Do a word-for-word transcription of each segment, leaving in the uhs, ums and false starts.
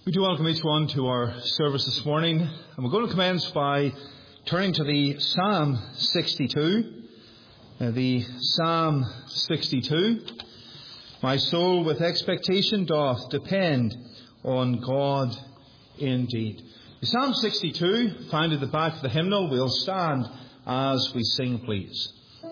We do welcome each one to our service this morning, and we're going to commence by turning to the Psalm sixty-two. Uh, the Psalm sixty-two. My soul with expectation doth depend on God indeed. The Psalm sixty-two, found at the back of the hymnal. We'll stand as we sing, please.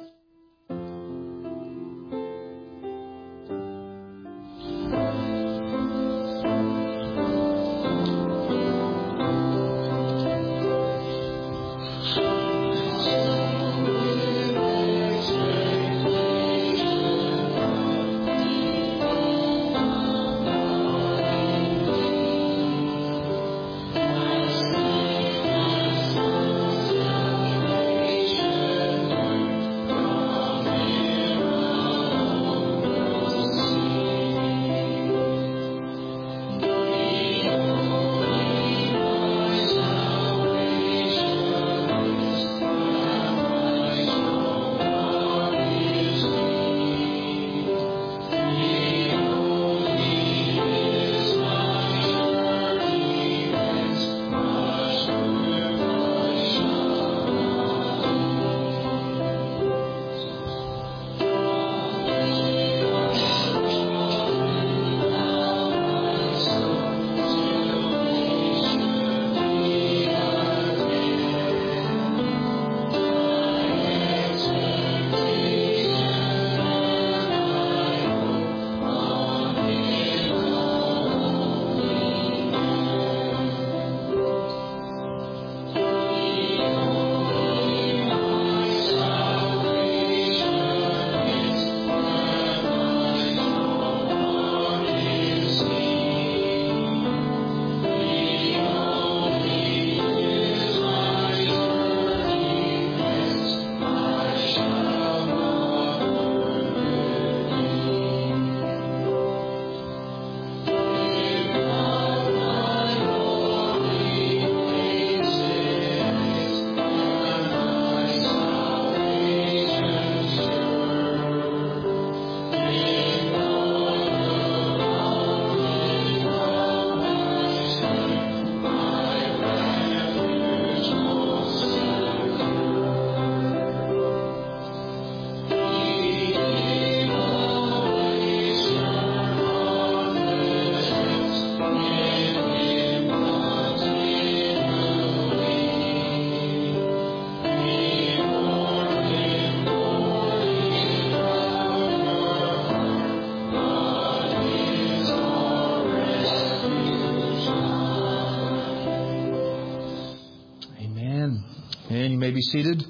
Be seated,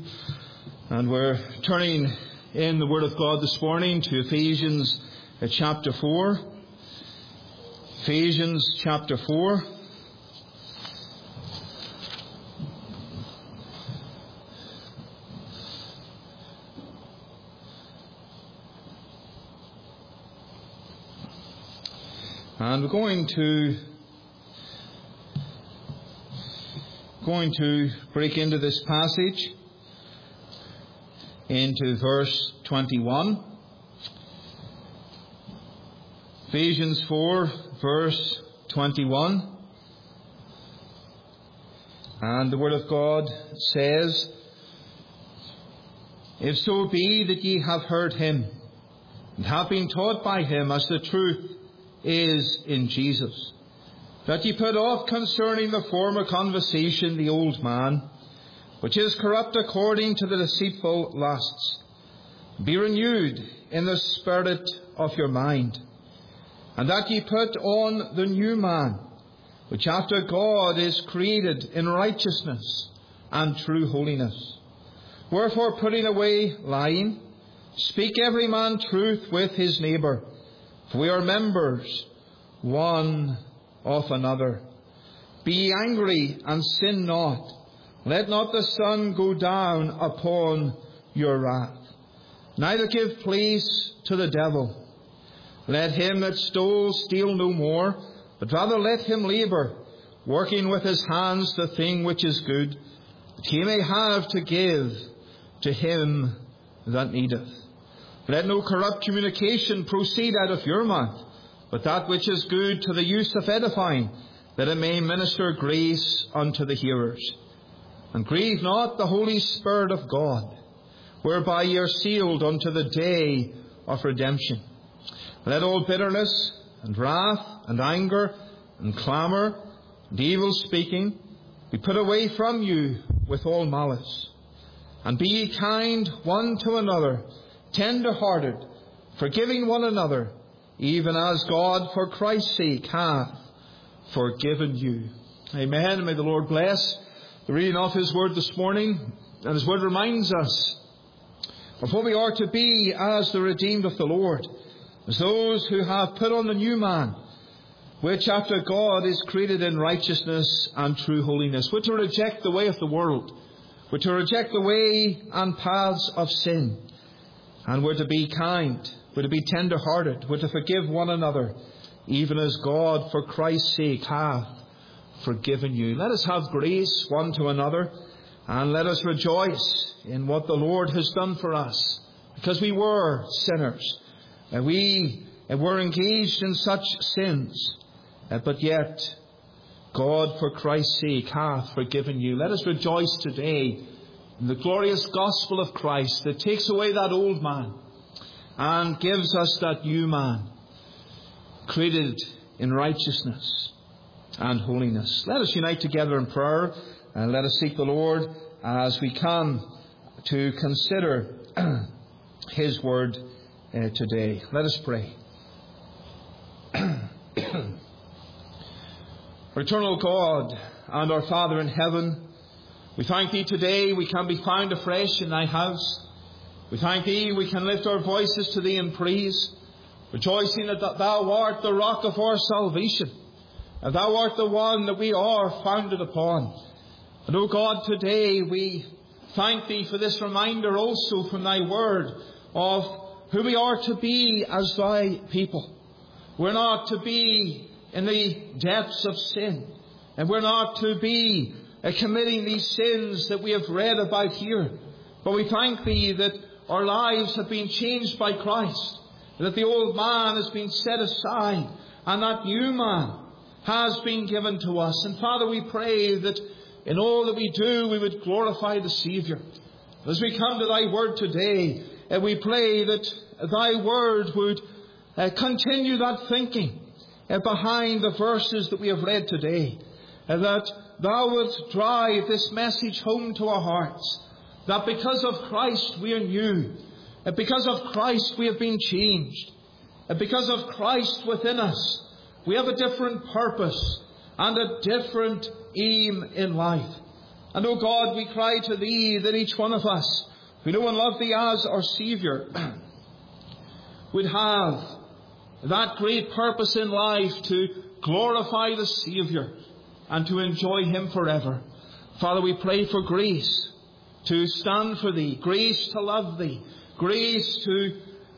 and we're turning in the Word of God this morning to Ephesians uh, chapter four. Ephesians chapter four. And we're going to going to break into this passage into verse twenty-one. Ephesians four, verse twenty-one. And the Word of God says, If so be that ye have heard him, and have been taught by him as the truth is in Jesus, that ye put off concerning the former conversation the old man, which is corrupt according to the deceitful lusts. Be renewed in the spirit of your mind, and that ye put on the new man, which after God is created in righteousness and true holiness. Wherefore, putting away lying, speak every man truth with his neighbour, for we are members one of another. Be ye angry and sin not. Let not the sun go down upon your wrath. Neither give place to the devil. Let him that stole steal no more, but rather let him labour, working with his hands the thing which is good, that he may have to give to him that needeth. Let no corrupt communication proceed out of your mouth, but that which is good to the use of edifying, that it may minister grace unto the hearers. And grieve not the Holy Spirit of God, whereby ye are sealed unto the day of redemption. Let all bitterness and wrath and anger and clamour and evil speaking be put away from you with all malice. And be ye kind one to another, tender-hearted, forgiving one another, even as God for Christ's sake hath forgiven you. Amen. And may the Lord bless the reading of His Word this morning. And His Word reminds us of what we are to be as the redeemed of the Lord, as those who have put on the new man, which after God is created in righteousness and true holiness. We're to reject the way of the world. We're to reject the way and paths of sin. And we're to be kind. We're to be tender-hearted. We're to forgive one another, even as God for Christ's sake hath forgiven you. Let us have grace one to another, and let us rejoice in what the Lord has done for us, because we were sinners, and we were engaged in such sins, but yet God for Christ's sake hath forgiven you. Let us rejoice today in the glorious gospel of Christ that takes away that old man and gives us that new man, created in righteousness and holiness. Let us unite together in prayer, and let us seek the Lord as we come to consider His Word uh, today. Let us pray. Eternal God and our Father in heaven, we thank Thee today we can be found afresh in Thy house. We thank Thee we can lift our voices to Thee in praise, rejoicing that Thou art the rock of our salvation, and Thou art the one that we are founded upon. And, O God, today we thank Thee for this reminder also from Thy Word of who we are to be as Thy people. We're not to be in the depths of sin, and we're not to be uh, committing these sins that we have read about here. But we thank Thee that our lives have been changed by Christ, that the old man has been set aside, and that new man has been given to us. And Father, we pray that in all that we do, we would glorify the Saviour. As we come to Thy Word today, uh, we pray that Thy Word would uh, continue that thinking uh, behind the verses that we have read today. Uh, that Thou wilt drive this message home to our hearts. That because of Christ we are new. Uh, because of Christ we have been changed. Uh, because of Christ within us, we have a different purpose and a different aim in life. And, O God, we cry to Thee that each one of us, who know and love Thee as our Saviour, would have that great purpose in life to glorify the Saviour and to enjoy Him forever. Father, we pray for grace to stand for Thee, grace to love Thee, grace to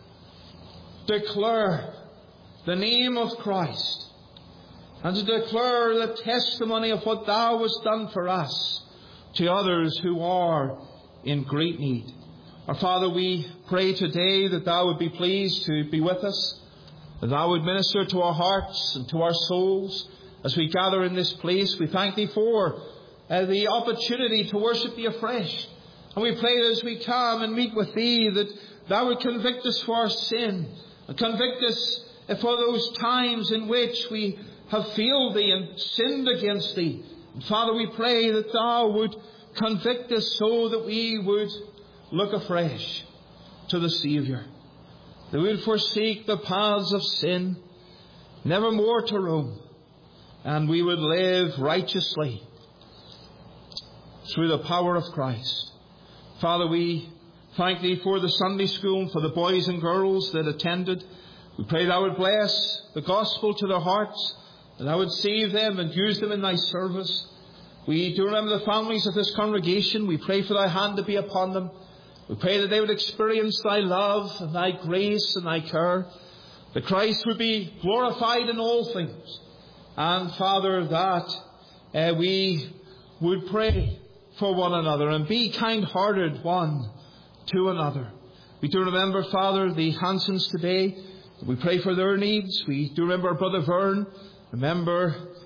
declare the name of Christ, and to declare the testimony of what Thou hast done for us to others who are in great need. Our Father, we pray today that Thou would be pleased to be with us, that Thou would minister to our hearts and to our souls as we gather in this place. We thank Thee for uh, the opportunity to worship Thee afresh. And we pray that as we come and meet with Thee, that Thou would convict us for our sin, and convict us for those times in which we have failed Thee and sinned against Thee. And Father, we pray that Thou would convict us so that we would look afresh to the Saviour, that we would forsake the paths of sin, never more to roam, and we would live righteously through the power of Christ. Father, we thank Thee for the Sunday school, for the boys and girls that attended. We pray Thou would bless the gospel to their hearts, that Thou would save them and use them in Thy service. We do remember the families of this congregation. We pray for Thy hand to be upon them. We pray that they would experience Thy love and Thy grace and Thy care, that Christ would be glorified in all things. And Father, that uh, we would pray for one another and be kind-hearted one to another. We do remember, Father, the Hansons today. We pray for their needs. We do remember Brother Vern. Remember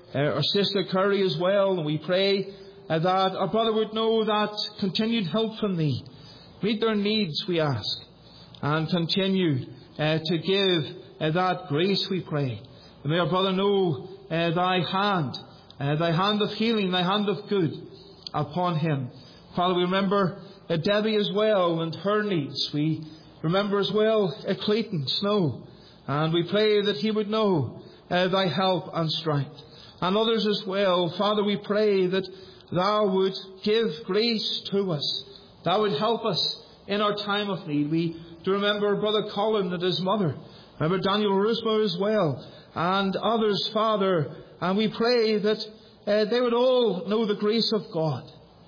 uh, our sister Curry as well. And we pray uh, that our brother would know that continued help from Thee. Meet their needs, we ask, and continue uh, to give uh, that grace, we pray. And may our brother know uh, Thy hand, uh, Thy hand of healing, Thy hand of good upon him. Father, we remember uh, Debbie as well and her needs. We remember as well uh, Clayton Snow, and we pray that he would know uh, Thy help and strength. And others as well. Father, we pray that Thou would give grace to us. Thou would help us in our time of need. We do remember Brother Colin and his mother. Remember Daniel Rusmo as well, and others, Father. And we pray that uh, they would all know the grace of God.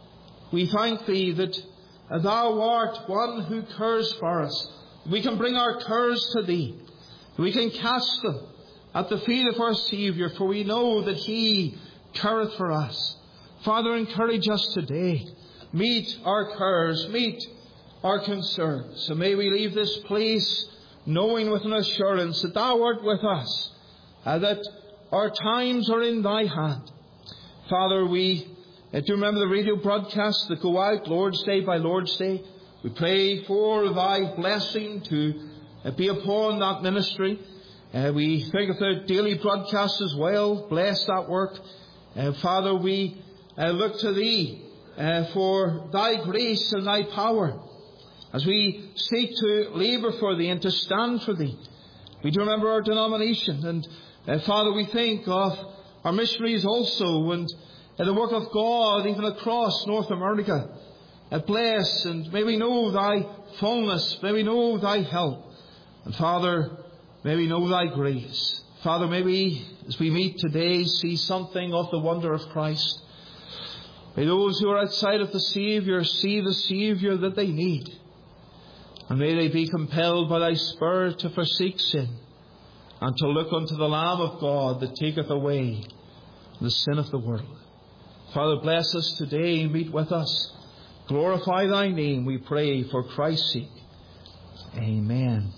We thank Thee that uh, Thou art one who cares for us. We can bring our cares to Thee. We can cast them at the feet of our Saviour, for we know that He careth for us. Father, encourage us today. Meet our cares, meet our concerns. So may we leave this place knowing with an assurance that Thou art with us, and that our times are in Thy hand. Father, we uh, do remember the radio broadcasts that go out Lord's Day by Lord's Day. We pray for Thy blessing to uh, be upon that ministry. Uh, we think of the daily broadcasts as well. Bless that work. Uh, Father, we uh, look to Thee uh, for Thy grace and Thy power as we seek to labour for Thee and to stand for Thee. We do remember our denomination, and uh, Father, we think of our missionaries also, and uh, the work of God even across North America. Uh, bless, and may we know Thy fullness, may we know Thy help, and Father, may we know Thy grace. Father, may we, as we meet today, see something of the wonder of Christ. May those who are outside of the Saviour see the Saviour that they need. And may they be compelled by Thy Spirit to forsake sin and to look unto the Lamb of God that taketh away the sin of the world. Father, bless us today. Meet with us. Glorify Thy name, we pray, for Christ's sake. Amen.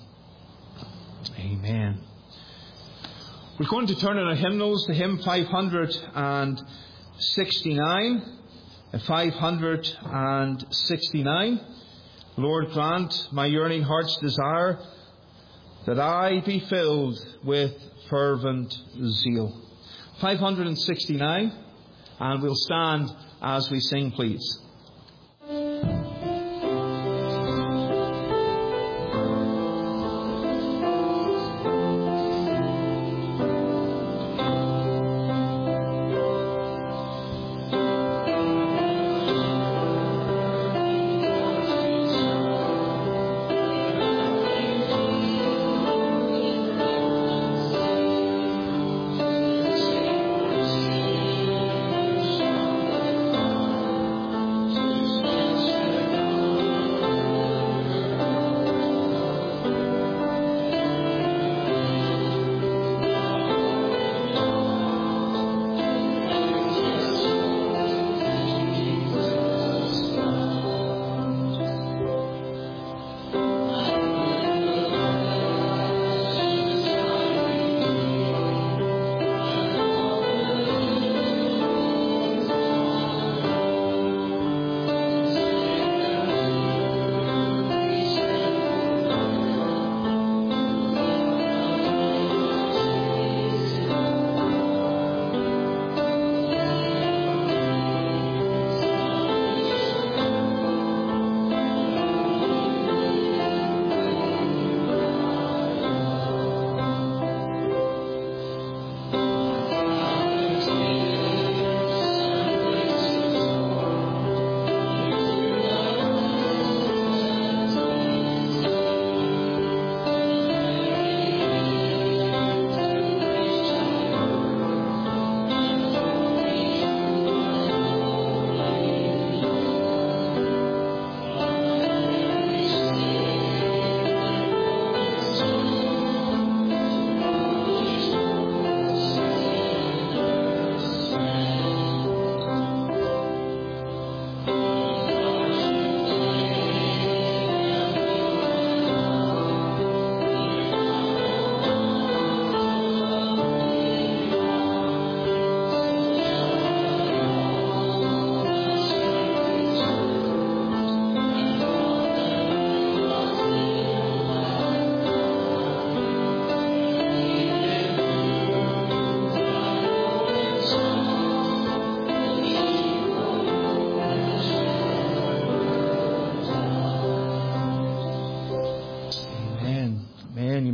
Amen. We're going to turn in our hymnals to hymn five sixty-nine. five sixty-nine. Lord, grant my yearning heart's desire that I be filled with fervent zeal. five sixty-nine, and we'll stand as we sing, please.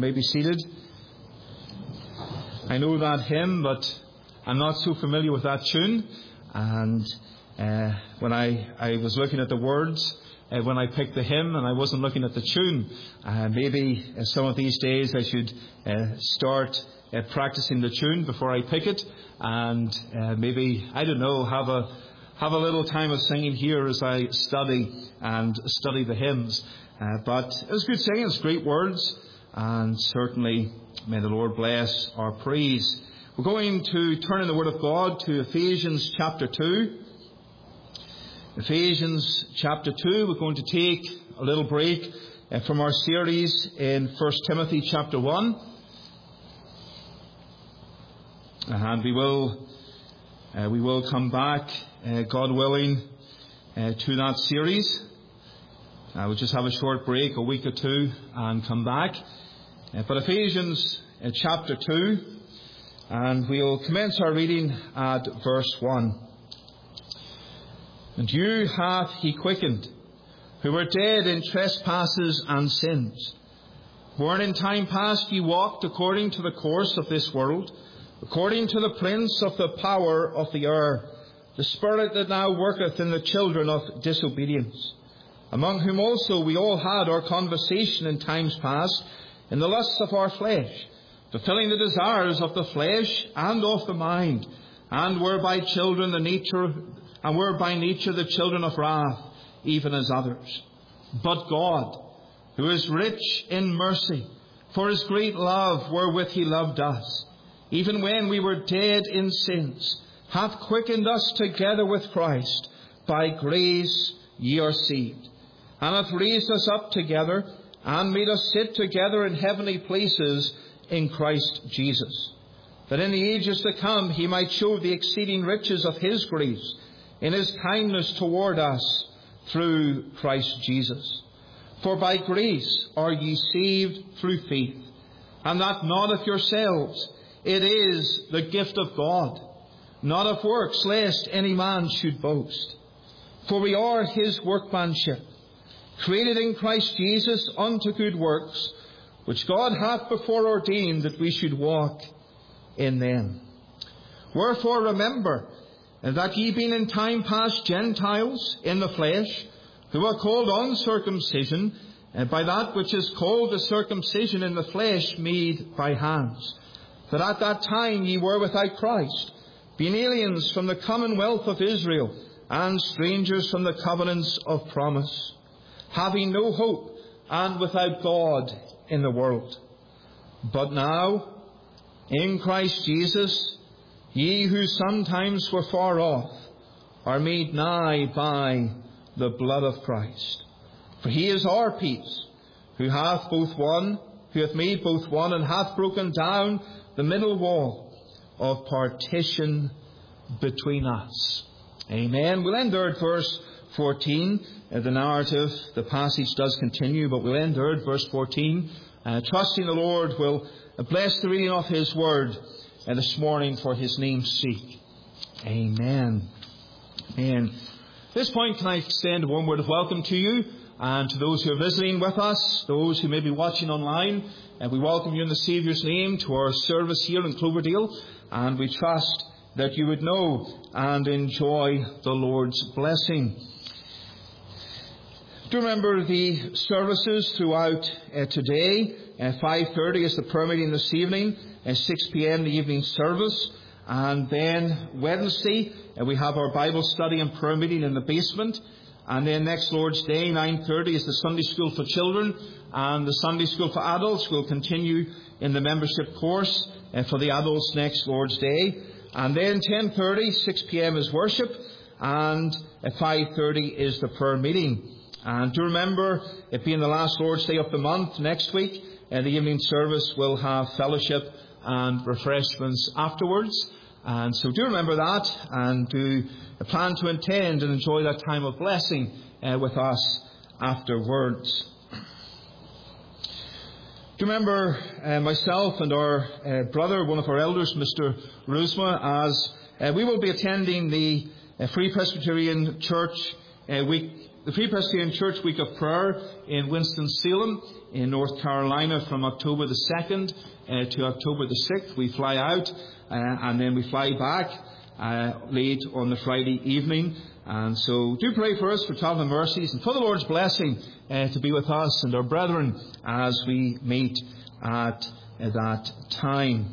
may be seated. I know that hymn, but I'm not so familiar with that tune. And uh, when I, I was looking at the words, uh, when I picked the hymn, and I wasn't looking at the tune, uh, maybe uh, some of these days I should uh, start uh, practicing the tune before I pick it, and uh, maybe, I don't know, have a have a little time of singing here as I study and study the hymns. Uh, but it was good singing, it's great words, and certainly may the Lord bless our praise. We're going to turn in the Word of God to Ephesians chapter two. Ephesians chapter two, we're going to take a little break uh, from our series in First Timothy chapter one. And we will uh, we will come back, uh, God willing, uh, to that series. Uh, we'll just have a short break, a week or two, and come back. Uh, but Ephesians uh, chapter two, and we'll commence our reading at verse one. And you hath he quickened, who were dead in trespasses and sins, wherein in time past ye walked according to the course of this world, according to the prince of the power of the air, the spirit that now worketh in the children of disobedience, among whom also we all had our conversation in times past, in the lusts of our flesh, fulfilling the desires of the flesh and of the mind, and were by children the nature, and were by nature the children of wrath, even as others. But God, who is rich in mercy, for his great love wherewith he loved us, even when we were dead in sins, hath quickened us together with Christ. By grace ye are saved, and hath raised us up together, and made us sit together in heavenly places in Christ Jesus, that in the ages to come he might show the exceeding riches of his grace in his kindness toward us through Christ Jesus. For by grace are ye saved through faith, and that not of yourselves. It is the gift of God, not of works, lest any man should boast. For we are his workmanship, created in Christ Jesus unto good works, which God hath before ordained that we should walk in them. Wherefore remember that ye being in time past Gentiles in the flesh, who are called uncircumcision, by that which is called the circumcision in the flesh made by hands, that at that time ye were without Christ, being aliens from the commonwealth of Israel, and strangers from the covenants of promise, having no hope, and without God in the world. But now, in Christ Jesus, ye who sometimes were far off are made nigh by the blood of Christ. For he is our peace, who hath both one, who hath made both one, and hath broken down the middle wall of partition between us. Amen. We'll end there at verse fourteen. Uh, the narrative, the passage does continue, but we'll end there at verse fourteen. Uh, trusting the Lord will bless the reading of his word uh, this morning for his name's sake. Amen. And at this point, can I extend a warm word of welcome to you and to those who are visiting with us, those who may be watching online. And we welcome you in the Saviour's name to our service here in Cloverdale, and we trust that you would know and enjoy the Lord's blessing. Do remember the services throughout uh, today. Uh, five thirty is the prayer meeting this evening, uh, six p.m. the evening service, and then Wednesday uh, we have our Bible study and prayer meeting in the basement. And then next Lord's Day, nine thirty, is the Sunday School for Children, and the Sunday School for Adults will continue in the membership course uh, for the adults next Lord's Day. And then ten thirty, six p.m. is worship, and at five thirty is the prayer meeting. And do remember, it being the last Lord's Day of the month, next week, uh, the evening service will have fellowship and refreshments afterwards. And so do remember that, and do plan to attend and enjoy that time of blessing uh, with us afterwards. Do remember uh, myself and our uh, brother, one of our elders, Mister Rusma, as uh, we will be attending the uh, Free Presbyterian Church uh, week, the Free Presbyterian Church Week of Prayer in Winston-Salem in North Carolina from October the second uh, to October the sixth. We fly out uh, and then we fly back uh, late on the Friday evening. And so do pray for us for travelling mercies and for the Lord's blessing uh, to be with us and our brethren as we meet at uh, that time.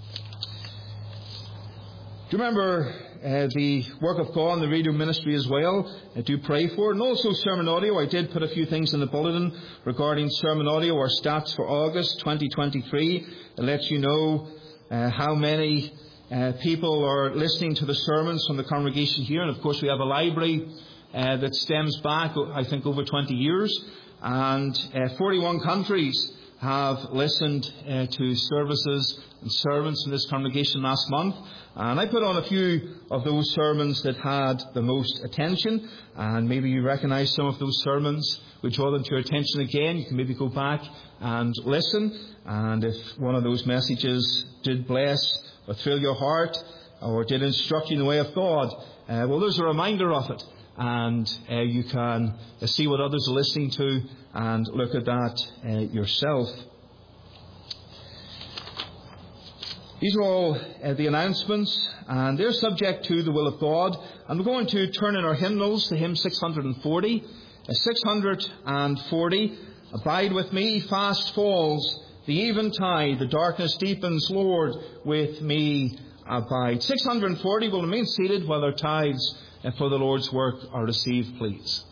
Do you remember uh, the work of God and the radio ministry as well? I do pray for it. And also sermon audio. I did put a few things in the bulletin regarding sermon audio, our stats for August twenty twenty-three. It lets you know uh, how many uh, people are listening to the sermons from the congregation here. And of course we have a library uh, that stems back, I think, over twenty years. And uh, forty-one countries have listened uh, to services and sermons in this congregation last month. And I put on a few of those sermons that had the most attention. And maybe you recognise some of those sermons. We draw them to your attention again. You can maybe go back and listen. And if one of those messages did bless or thrill your heart or did instruct you in the way of God, uh, well, there's a reminder of it. And uh, you can uh, see what others are listening to and look at that uh, yourself. These are all uh, the announcements, and they're subject to the will of God. And we're going to turn in our hymnals to hymn six hundred forty. Uh, six hundred forty, Abide with me, fast falls the eventide, the darkness deepens, Lord, with me abide. six hundred forty will remain seated while our tithes uh, for the Lord's work are received, please.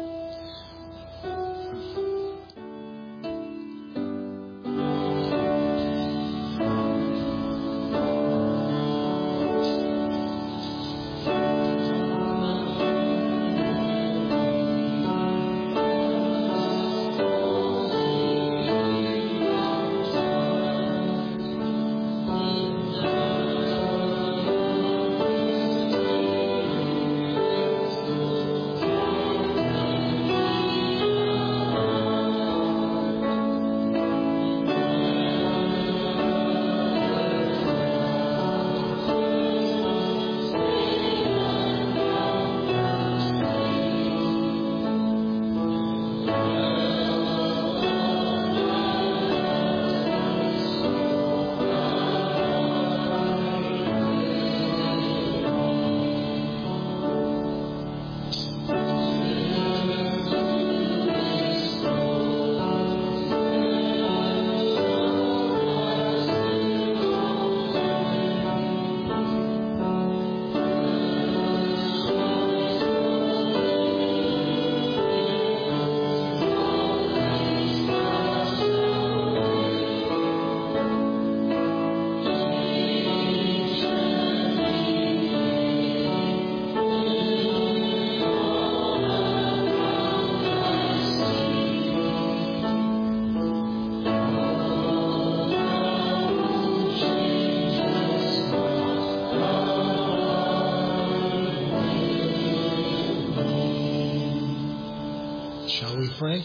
Pray.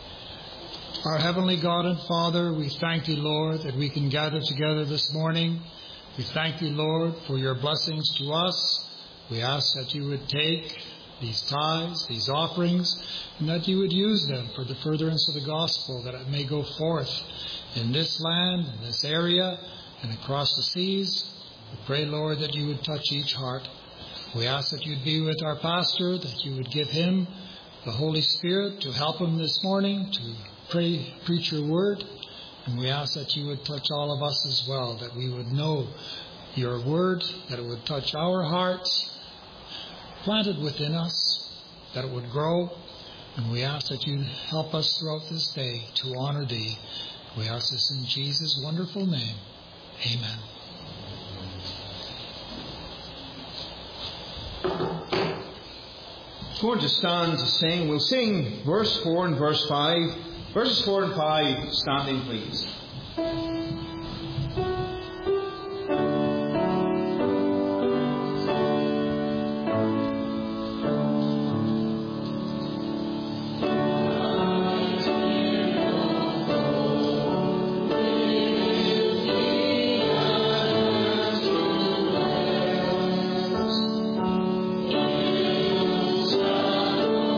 Our Heavenly God and Father, we thank you, Lord, that we can gather together this morning. We thank you, Lord, for your blessings to us. We ask that you would take these tithes, these offerings, and that you would use them for the furtherance of the gospel, that it may go forth in this land, in this area, and across the seas. We pray, Lord, that you would touch each heart. We ask that you'd be with our pastor, that you would give him the Holy Spirit to help him this morning to pray, preach your word. And we ask that you would touch all of us as well, that we would know your word, that it would touch our hearts, planted within us, that it would grow. And we ask that you help us throughout this day to honor thee. We ask this in Jesus' wonderful name. Amen. We're going to stand to sing. We'll sing verse four and verse five. Verses four and five, standing please. Thank you.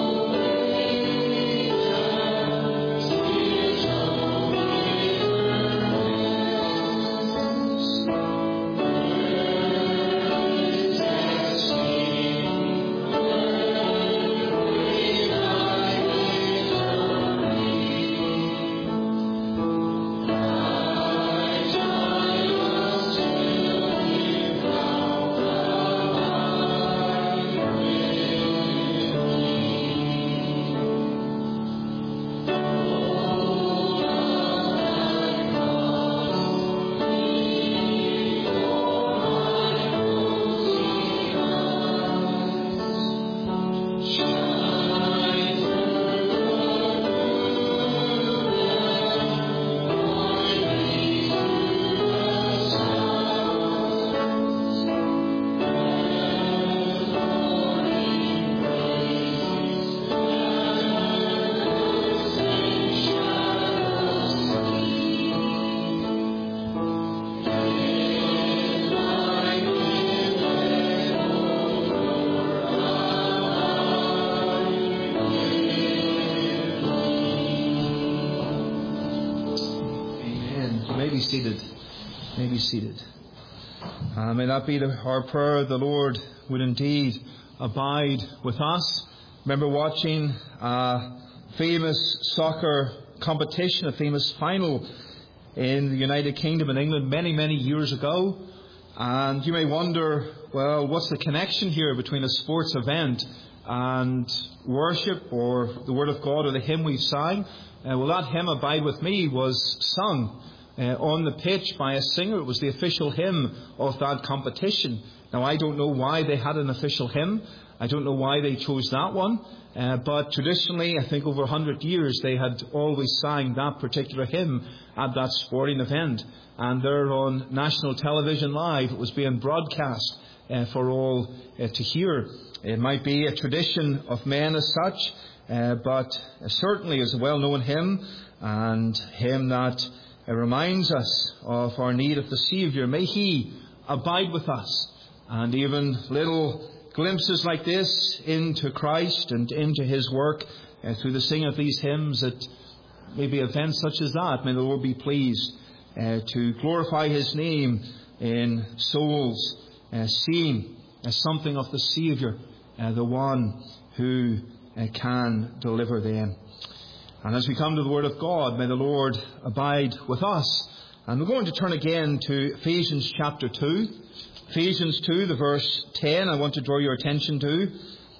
may be seated. May be seated. Uh, may that be the, our prayer. The Lord would indeed abide with us. Remember watching a famous soccer competition, a famous final in the United Kingdom and England many, many years ago. And you may wonder, well, what's the connection here between a sports event and worship or the Word of God or the hymn we sang? Uh, well, that hymn, Abide With Me, was sung uh, on the pitch by a singer. It was the official hymn of that competition. Now, I don't know why they had an official hymn. I don't know why they chose that one. Uh, but traditionally, I think over a hundred years, they had always sang that particular hymn at that sporting event. And there on national television live, it was being broadcast uh, for all uh, to hear. It might be a tradition of men as such, uh, but certainly is a well-known hymn, and hymn that uh, reminds us of our need of the Saviour. May He abide with us. And even little glimpses like this into Christ and into His work uh, through the singing of these hymns, at maybe events such as that, may the Lord be pleased uh, to glorify His name in souls, uh, seeing as something of the Saviour, uh, the one who uh, can deliver them. And as we come to the Word of God, may the Lord abide with us. And we're going to turn again to Ephesians chapter two. Ephesians two, the verse ten, I want to draw your attention to.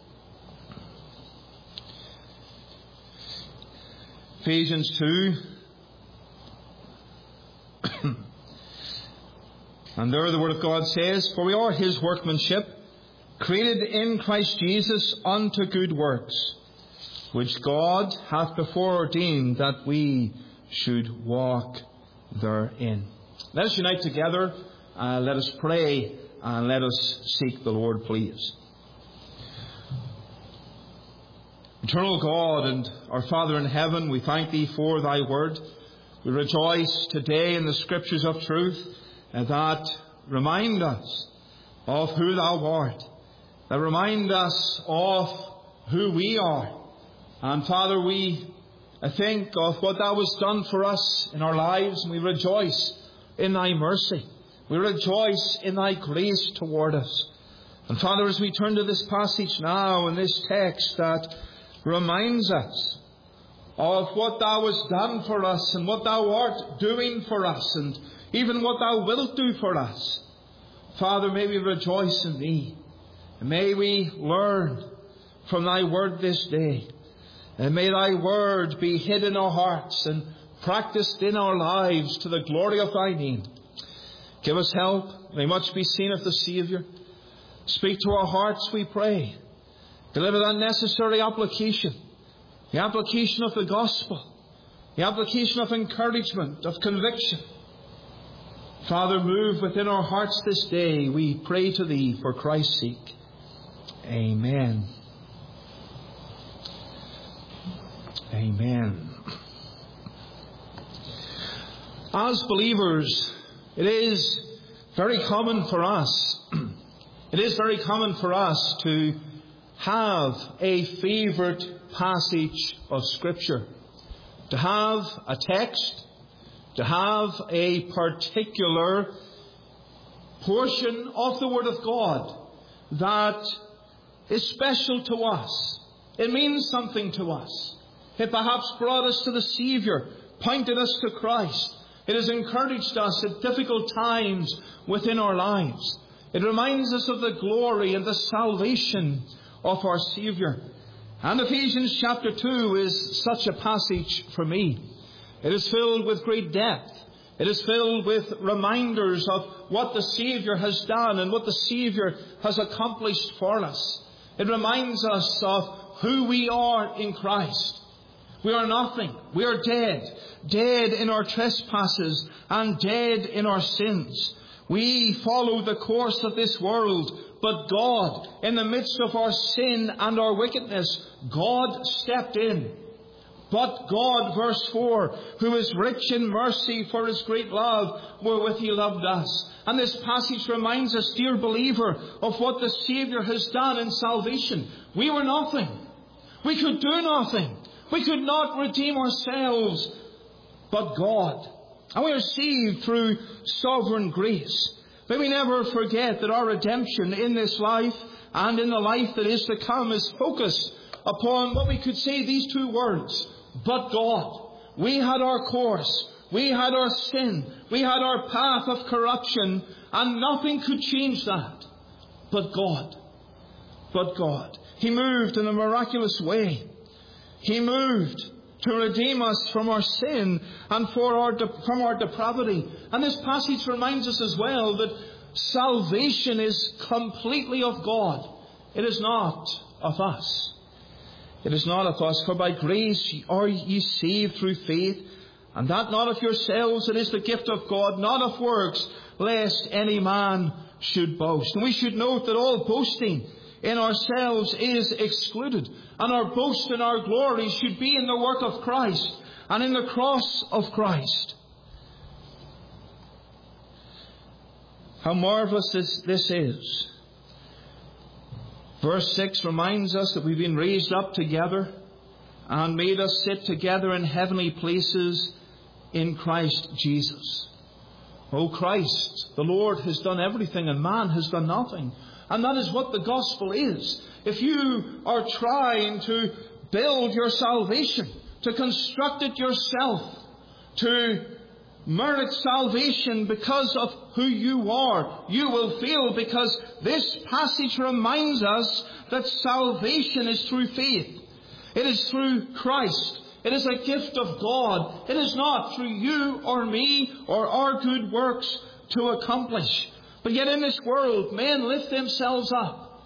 Ephesians two. And there the Word of God says, For we are His workmanship, created in Christ Jesus unto good works, which God hath before ordained that we should walk therein. Let us unite together. Uh, let us pray and let us seek the Lord, please. Eternal God and our Father in heaven, we thank Thee for Thy word. We rejoice today in the Scriptures of truth uh, that remind us of who Thou art, that remind us of who we are. And Father, we uh, think of what Thou hast done for us in our lives, and we rejoice in Thy mercy. We rejoice in Thy grace toward us. And Father, as we turn to this passage now, in this text that reminds us of what Thou hast done for us and what Thou art doing for us and even what Thou wilt do for us, Father, may we rejoice in Thee. And may we learn from Thy word this day. And may Thy word be hid in our hearts and practiced in our lives to the glory of Thy name. Give us help. May much be seen of the Saviour. Speak to our hearts, we pray. Deliver that necessary application. The application of the gospel. The application of encouragement, of conviction. Father, move within our hearts this day. We pray to Thee for Christ's sake. Amen. Amen. As believers, it is very common for us, it is very common for us to have a favourite passage of Scripture, to have a text, to have a particular portion of the Word of God that is special to us. It means something to us. It perhaps brought us to the Saviour, pointed us to Christ. It has encouraged us at difficult times within our lives. It reminds us of the glory and the salvation of our Saviour. And Ephesians chapter two is such a passage for me. It is filled with great depth. It is filled with reminders of what the Saviour has done and what the Saviour has accomplished for us. It reminds us of who we are in Christ. We are nothing. We are dead. Dead in our trespasses and dead in our sins. We follow the course of this world, but God, in the midst of our sin and our wickedness, God stepped in. But God, verse four, who is rich in mercy for His great love wherewith He loved us. And this passage reminds us, dear believer, of what the Saviour has done in salvation. We were nothing. We could do nothing. We could not redeem ourselves. But God, And we are saved through sovereign grace. May we never forget that our redemption in this life and in the life that is to come is focused upon what we could say these two words, but God. We had our course. We had our sin. We had our path of corruption. And nothing could change that. But God. But God. He moved in a miraculous way. He moved to redeem us from our sin and for our de- from our depravity. And this passage reminds us as well that salvation is completely of God. It is not of us. It is not of us, for by grace are ye saved through faith, and that not of yourselves, it is the gift of God, not of works, lest any man should boast. And we should note that all boasting in ourselves is excluded, and our boast and our glory should be in the work of Christ and in the cross of Christ. How marvelous this, this is. Verse six reminds us that we've been raised up together and made us sit together in heavenly places in Christ Jesus. Oh, Christ, the Lord, has done everything and man has done nothing. And that is what the gospel is. If you are trying to build your salvation, to construct it yourself, to merit salvation because of who you are, you will fail, because this passage reminds us that salvation is through faith. It is through Christ. It is a gift of God. It is not through you or me or our good works to accomplish. But yet in this world, men lift themselves up.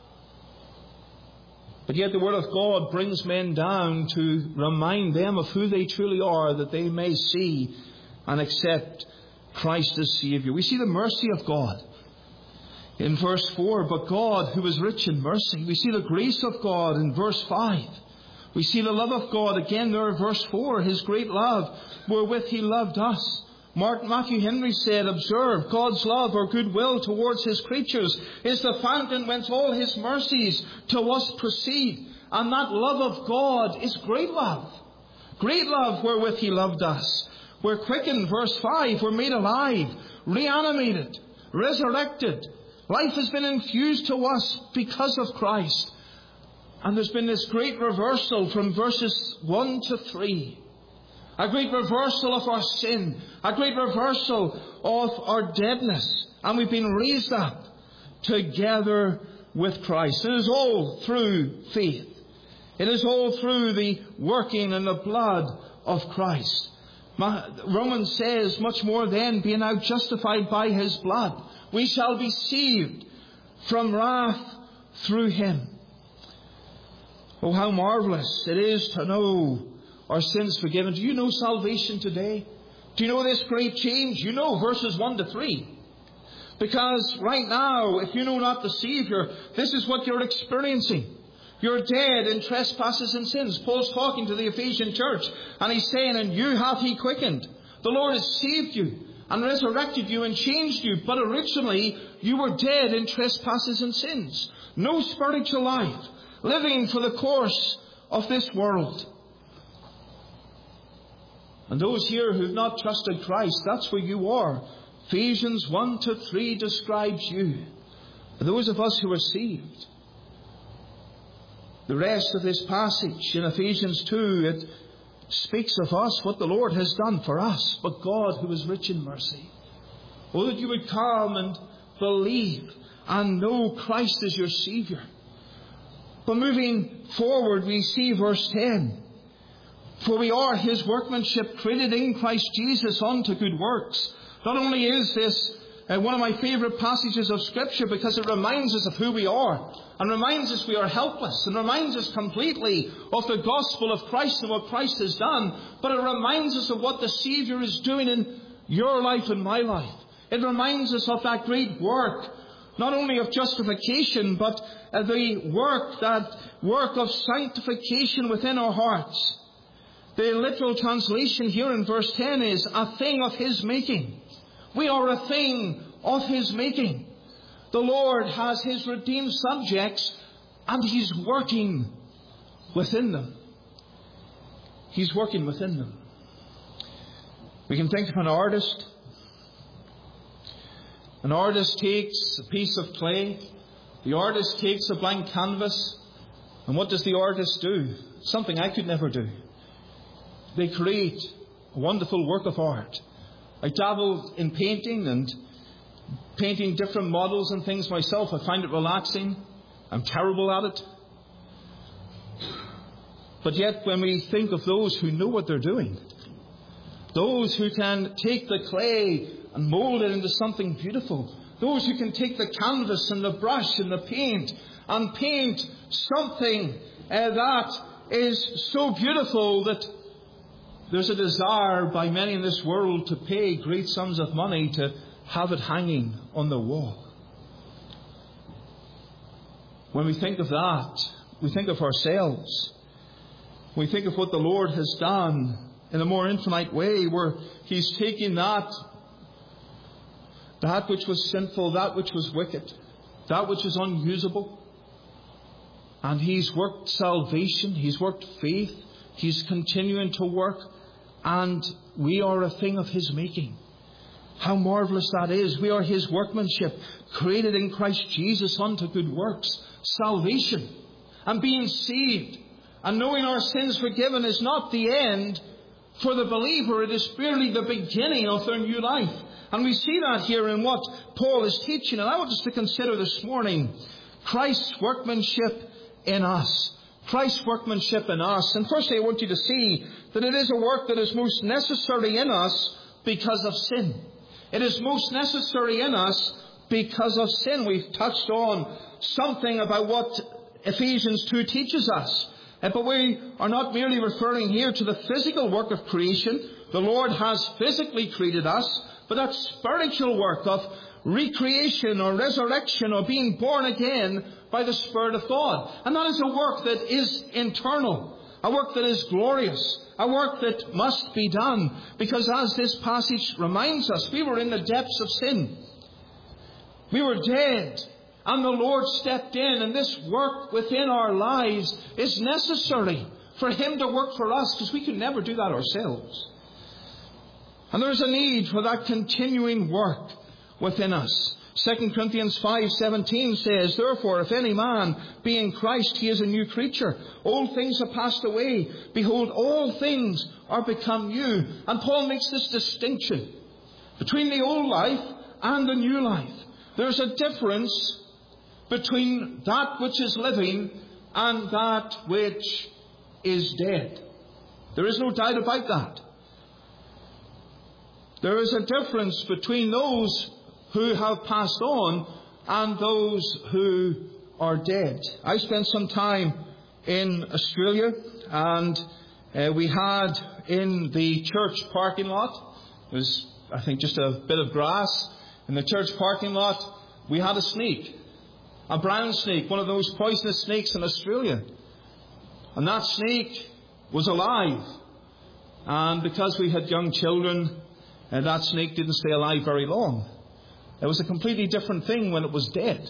But yet the Word of God brings men down to remind them of who they truly are, that they may see and accept Christ as Saviour. We see the mercy of God in verse four. But God, who is rich in mercy. We see the grace of God in verse five. We see the love of God again there in verse four. His great love wherewith He loved us. Martin Matthew Henry said, observe, God's love or goodwill towards His creatures is the fountain whence all His mercies to us proceed. And that love of God is great love. Great love wherewith He loved us. We're quickened, verse five, we're made alive, reanimated, resurrected. Life has been infused to us because of Christ. And there's been this great reversal from verses one to three. A great reversal of our sin. A great reversal of our deadness. And we've been raised up together with Christ. It is all through faith. It is all through the working and the blood of Christ. Romans says, much more then, being now justified by His blood, we shall be saved from wrath through Him. Oh, how marvellous it is to know our sins forgiven. Do you know salvation today? Do you know this great change? You know verses one to three. Because right now, if you know not the Saviour, this is what you're experiencing. You're dead in trespasses and sins. Paul's talking to the Ephesian church, and he's saying, and you hath He quickened. The Lord has saved you and resurrected you and changed you. But originally, you were dead in trespasses and sins. No spiritual life. Living for the course of this world. And those here who have not trusted Christ, that's where you are. Ephesians one to three describes you. For those of us who are saved. The rest of this passage in Ephesians two, it speaks of us, what the Lord has done for us. But God, who is rich in mercy. Oh, that you would come and believe and know Christ as your Saviour. But moving forward, we see verse ten. For we are His workmanship, created in Christ Jesus unto good works. Not only is this uh, one of my favourite passages of Scripture, because it reminds us of who we are, and reminds us we are helpless, and reminds us completely of the gospel of Christ and what Christ has done, but it reminds us of what the Saviour is doing in your life and my life. It reminds us of that great work, not only of justification, but uh, the work, that work of sanctification within our hearts. The literal translation here in verse ten is a thing of His making. We are a thing of His making. The Lord has His redeemed subjects, and He's working within them. He's working within them. We can think of an artist. An artist takes a piece of clay. The artist takes a blank canvas. And what does the artist do? Something I could never do. They create a wonderful work of art. I dabble in painting and painting different models and things myself. I find it relaxing. I'm terrible at it. But yet when we think of those who know what they're doing, those who can take the clay and mould it into something beautiful, those who can take the canvas and the brush and the paint and paint something uh, that is so beautiful that there's a desire by many in this world to pay great sums of money to have it hanging on the wall. When we think of that, we think of ourselves. We think of what the Lord has done in a more infinite way, where He's taking that, that which was sinful, that which was wicked, that which is unusable, and He's worked salvation, He's worked faith, He's continuing to work, and we are a thing of His making. How marvellous that is. We are His workmanship, created in Christ Jesus unto good works. Salvation and being saved and knowing our sins forgiven is not the end for the believer. It is merely the beginning of their new life. And we see that here in what Paul is teaching. And I want us to consider this morning Christ's workmanship in us. Christ's workmanship in us. And firstly, I want you to see that it is a work that is most necessary in us because of sin. It is most necessary in us because of sin. We've touched on something about what Ephesians two teaches us. But we are not merely referring here to the physical work of creation. The Lord has physically created us, but that spiritual work of recreation or resurrection or being born again by the Spirit of God. And that is a work that is internal, a work that is glorious, a work that must be done. Because as this passage reminds us, we were in the depths of sin. We were dead. And the Lord stepped in, and this work within our lives is necessary for Him to work for us, because we could never do that ourselves. And there is a need for that continuing work within us. Second Corinthians five seventeen says, "Therefore, if any man be in Christ, he is a new creature. Old things have passed away. Behold, all things are become new." And Paul makes this distinction between the old life and the new life. There's a difference between that which is living and that which is dead. There is no doubt about that. There is a difference between those who have passed on and those who are dead. I spent some time in Australia, and uh, we had in the church parking lot, it was, I think, just a bit of grass. In the church parking lot, we had a snake. A brown snake, one of those poisonous snakes in Australia. And that snake was alive. And because we had young children, uh, that snake didn't stay alive very long. It was a completely different thing when it was dead.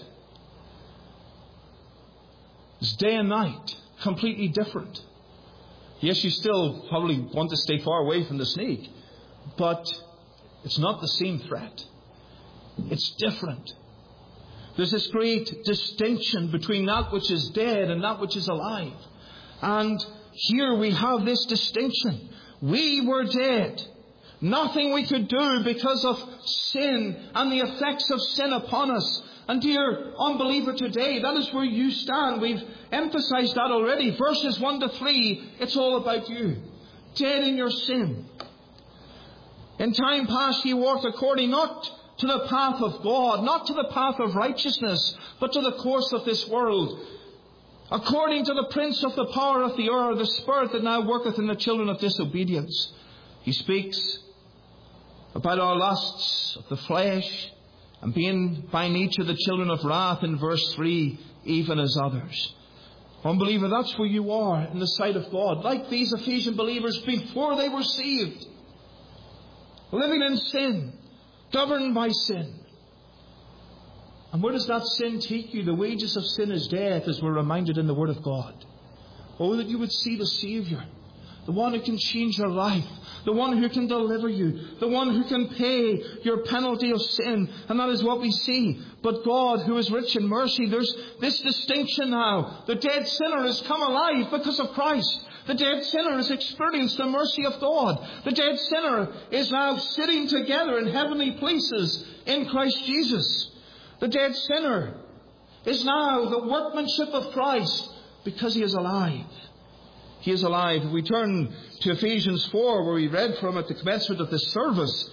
It's day and night, completely different. Yes, you still probably want to stay far away from the snake, but it's not the same threat. It's different. There's this great distinction between that which is dead and that which is alive. And here we have this distinction. We were dead. Nothing we could do because of sin and the effects of sin upon us. And dear unbeliever today, that is where you stand. We've emphasized that already. Verses one to three, it's all about you. Dead in your sin. In time past ye walked according not to the path of God, not to the path of righteousness, but to the course of this world, according to the prince of the power of the air, the spirit that now worketh in the children of disobedience. He speaks about our lusts of the flesh and being by nature the children of wrath in verse three, even as others. Unbeliever, that's where you are in the sight of God, like these Ephesian believers before they were saved, living in sin, governed by sin. And where does that sin take you? The wages of sin is death, as we're reminded in the Word of God. Oh, that you would see the Saviour, the one who can change your life, the one who can deliver you, the one who can pay your penalty of sin. And that is what we see. But God, who is rich in mercy, there's this distinction now. The dead sinner has come alive because of Christ. The dead sinner has experienced the mercy of God. The dead sinner is now sitting together in heavenly places in Christ Jesus. The dead sinner is now the workmanship of Christ because he is alive. He is alive. We turn to Ephesians four, where we read from at the commencement of this service.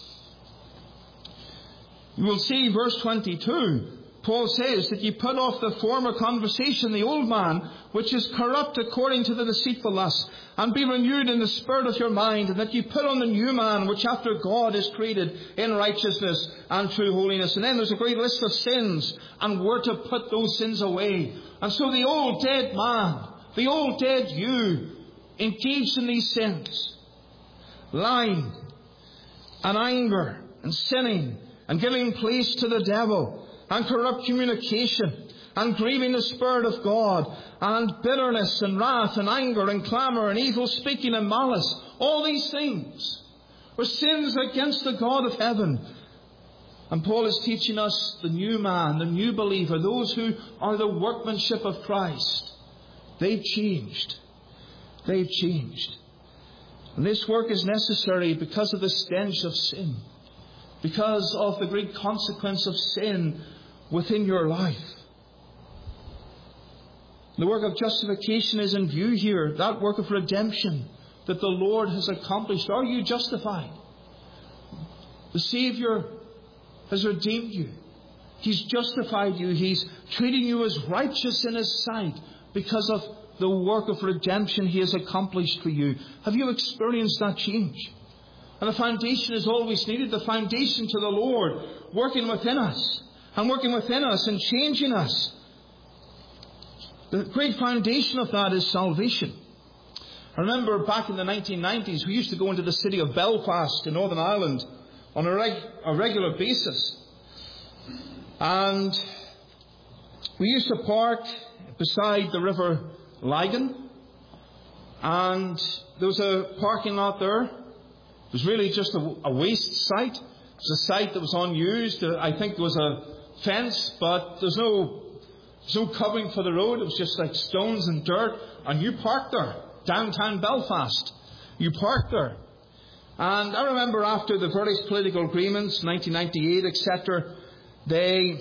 You will see verse twenty-two. Paul says that you put off the former conversation, the old man, which is corrupt according to the deceitful lust, and be renewed in the spirit of your mind, and that you put on the new man, which after God is created in righteousness and true holiness. And then there's a great list of sins, and we're to put those sins away. And so the old dead man, the old dead you, engaged in these sins, lying and anger and sinning and giving place to the devil, and corrupt communication, and grieving the Spirit of God, and bitterness and wrath and anger and clamour and evil speaking and malice. All these things were sins against the God of heaven. And Paul is teaching us the new man, the new believer, those who are the workmanship of Christ. They've changed. They've changed. And this work is necessary because of the stench of sin, because of the great consequence of sin within your life. The work of justification is in view here, that work of redemption that the Lord has accomplished. Are you justified? The Saviour has redeemed you. He's justified you. He's treating you as righteous in His sight because of the work of redemption He has accomplished for you. Have you experienced that change? And the foundation is always needed. The foundation to the Lord working within us. And working within us and changing us. The great foundation of that is salvation. I remember back in the nineteen nineties, we used to go into the city of Belfast in Northern Ireland on a, reg- a regular basis. And we used to park beside the River Lygon. And there was a parking lot there. It was really just a, a waste site. It was a site that was unused. I think there was a fence, but there's no, there's no covering for the road. It was just like stones and dirt. And you parked there, downtown Belfast. You parked there. And I remember after the various political agreements, nineteen ninety-eight, et cetera, they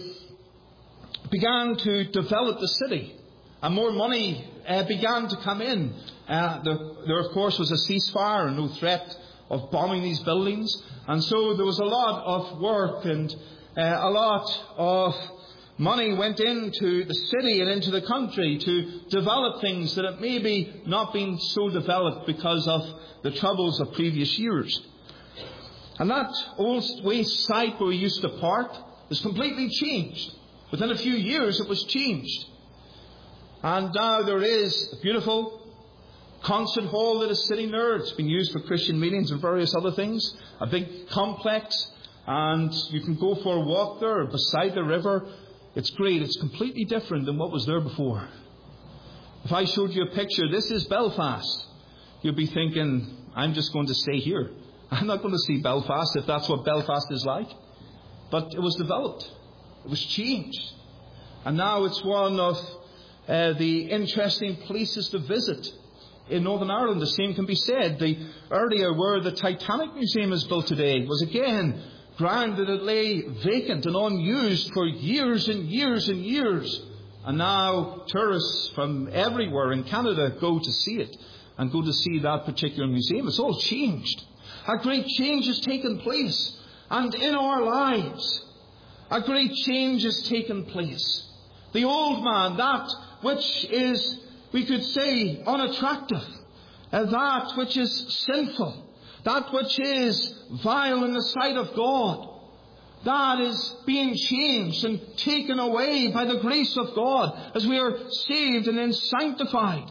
began to develop the city. And more money uh, began to come in. Uh, the, there, of course, was a ceasefire and no threat of bombing these buildings. And so there was a lot of work and uh, a lot of money went into the city and into the country to develop things that had maybe not been so developed because of the troubles of previous years. And that old waste site where we used to park was completely changed. Within a few years it was changed. And now there is a beautiful concert hall that is sitting there. It's been used for Christian meetings and various other things. A big complex. And you can go for a walk there beside the river. It's great. It's completely different than what was there before. If I showed you a picture, this is Belfast, you'd be thinking, I'm just going to stay here. I'm not going to see Belfast if that's what Belfast is like. But it was developed. It was changed. And now it's one of uh, the interesting places to visit in Northern Ireland. The same can be said. The area where the Titanic Museum is built today was again ground that it lay vacant and unused for years and years and years. And now tourists from everywhere in Canada go to see it and go to see that particular museum. It's all changed. A great change has taken place. And in our lives, a great change has taken place. The old man, that which is, we could say, unattractive, and that which is sinful, that which is vile in the sight of God, that is being changed and taken away by the grace of God as we are saved and then sanctified.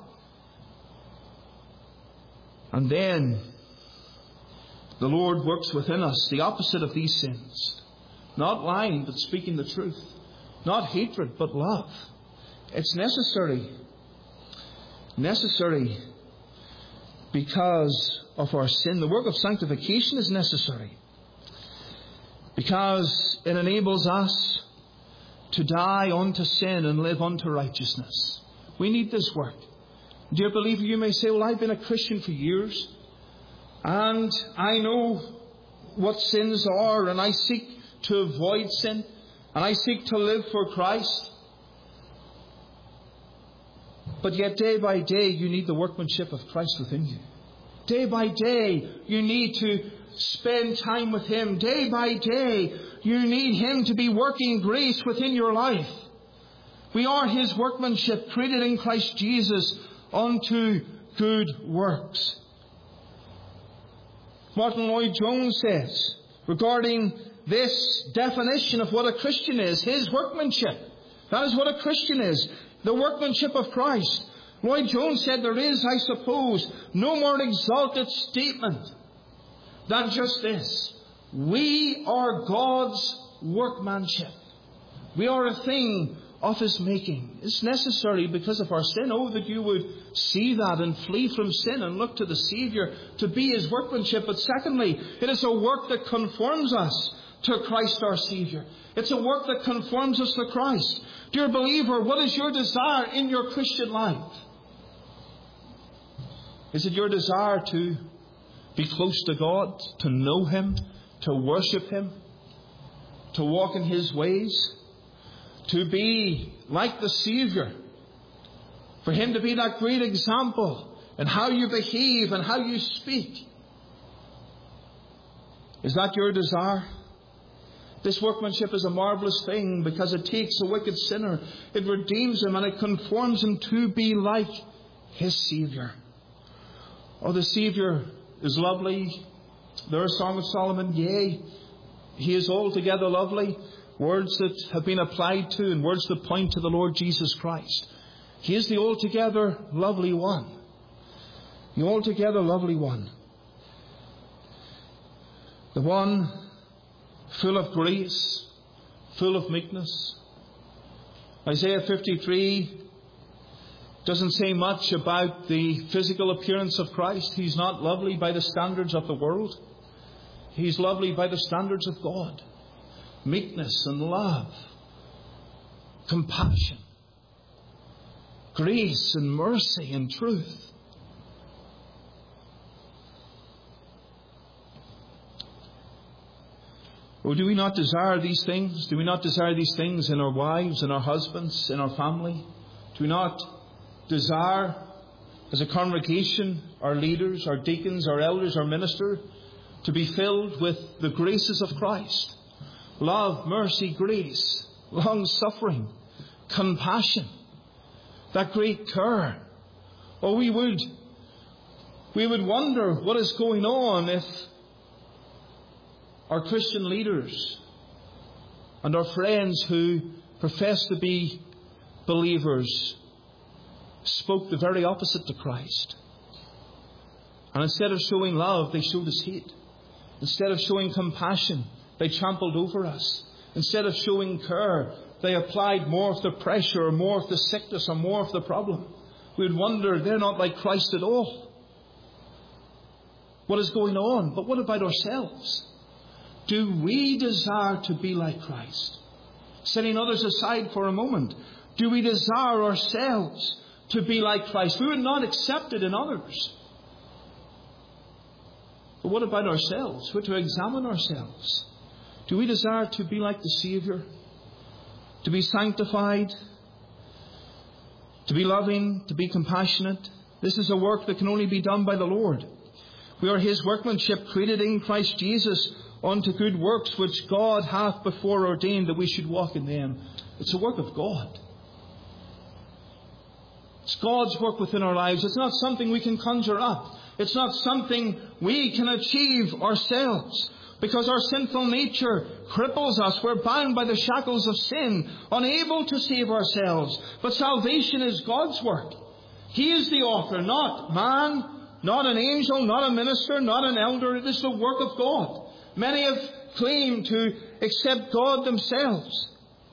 And then the Lord works within us the opposite of these sins. Not lying, but speaking the truth. Not hatred, but love. It's necessary. Necessary because of our sin. The work of sanctification is necessary because it enables us to die unto sin and live unto righteousness. We need this work. Dear believer, you may say, well, I've been a Christian for years and I know what sins are and I seek to avoid sin and I seek to live for Christ. But yet day by day you need the workmanship of Christ within you. Day by day you need to spend time with Him. Day by day you need Him to be working grace within your life. We are His workmanship, created in Christ Jesus unto good works. Martin Lloyd-Jones says regarding this definition of what a Christian is, his workmanship. That is what a Christian is, the workmanship of Christ. Lloyd-Jones said there is, I suppose, no more exalted statement than just this: we are God's workmanship. We are a thing of His making. It's necessary because of our sin. Oh, that you would see that and flee from sin and look to the Saviour to be His workmanship. But secondly, it is a work that conforms us to Christ our Saviour. It's a work that conforms us to Christ. Dear believer, what is your desire in your Christian life? Is it your desire to be close to God, to know Him, to worship Him, to walk in His ways, to be like the Saviour, for Him to be that great example in how you behave and how you speak? Is that your desire? This workmanship is a marvellous thing because it takes a wicked sinner, it redeems him, and it conforms him to be like his Saviour. Oh, the Saviour is lovely. There is Song of Solomon, yea, He is altogether lovely. Words that have been applied to and words that point to the Lord Jesus Christ. He is the altogether lovely one. The altogether lovely one. The one full of grace, full of meekness. Isaiah fifty-three doesn't say much about the physical appearance of Christ. He's not lovely by the standards of the world. He's lovely by the standards of God. Meekness and love, compassion, grace and mercy and truth. Oh, do we not desire these things? Do we not desire these things in our wives, in our husbands, in our family? Do we not desire, as a congregation, our leaders, our deacons, our elders, our minister, to be filled with the graces of Christ? Love, mercy, grace, long-suffering, compassion, that great care. Oh, we would, we would wonder what is going on if our Christian leaders and our friends who profess to be believers spoke the very opposite to Christ. And instead of showing love, they showed us hate. Instead of showing compassion, they trampled over us. Instead of showing care, they applied more of the pressure or more of the sickness or more of the problem. We would wonder, they're not like Christ at all. What is going on? But what about ourselves? Do we desire to be like Christ? Setting others aside for a moment, do we desire ourselves to be like Christ? We would not accept it in others. But what about ourselves? We're to examine ourselves. Do we desire to be like the Saviour? To be sanctified? To be loving? To be compassionate? This is a work that can only be done by the Lord. We are His workmanship, created in Christ Jesus unto good works, which God hath before ordained that we should walk in them. It's a work of God. It's God's work within our lives. It's not something we can conjure up. It's not something we can achieve ourselves. Because our sinful nature cripples us. We're bound by the shackles of sin, unable to save ourselves. But salvation is God's work. He is the author, not man, not an angel, not a minister, not an elder. It is the work of God. Many have claimed to accept God themselves,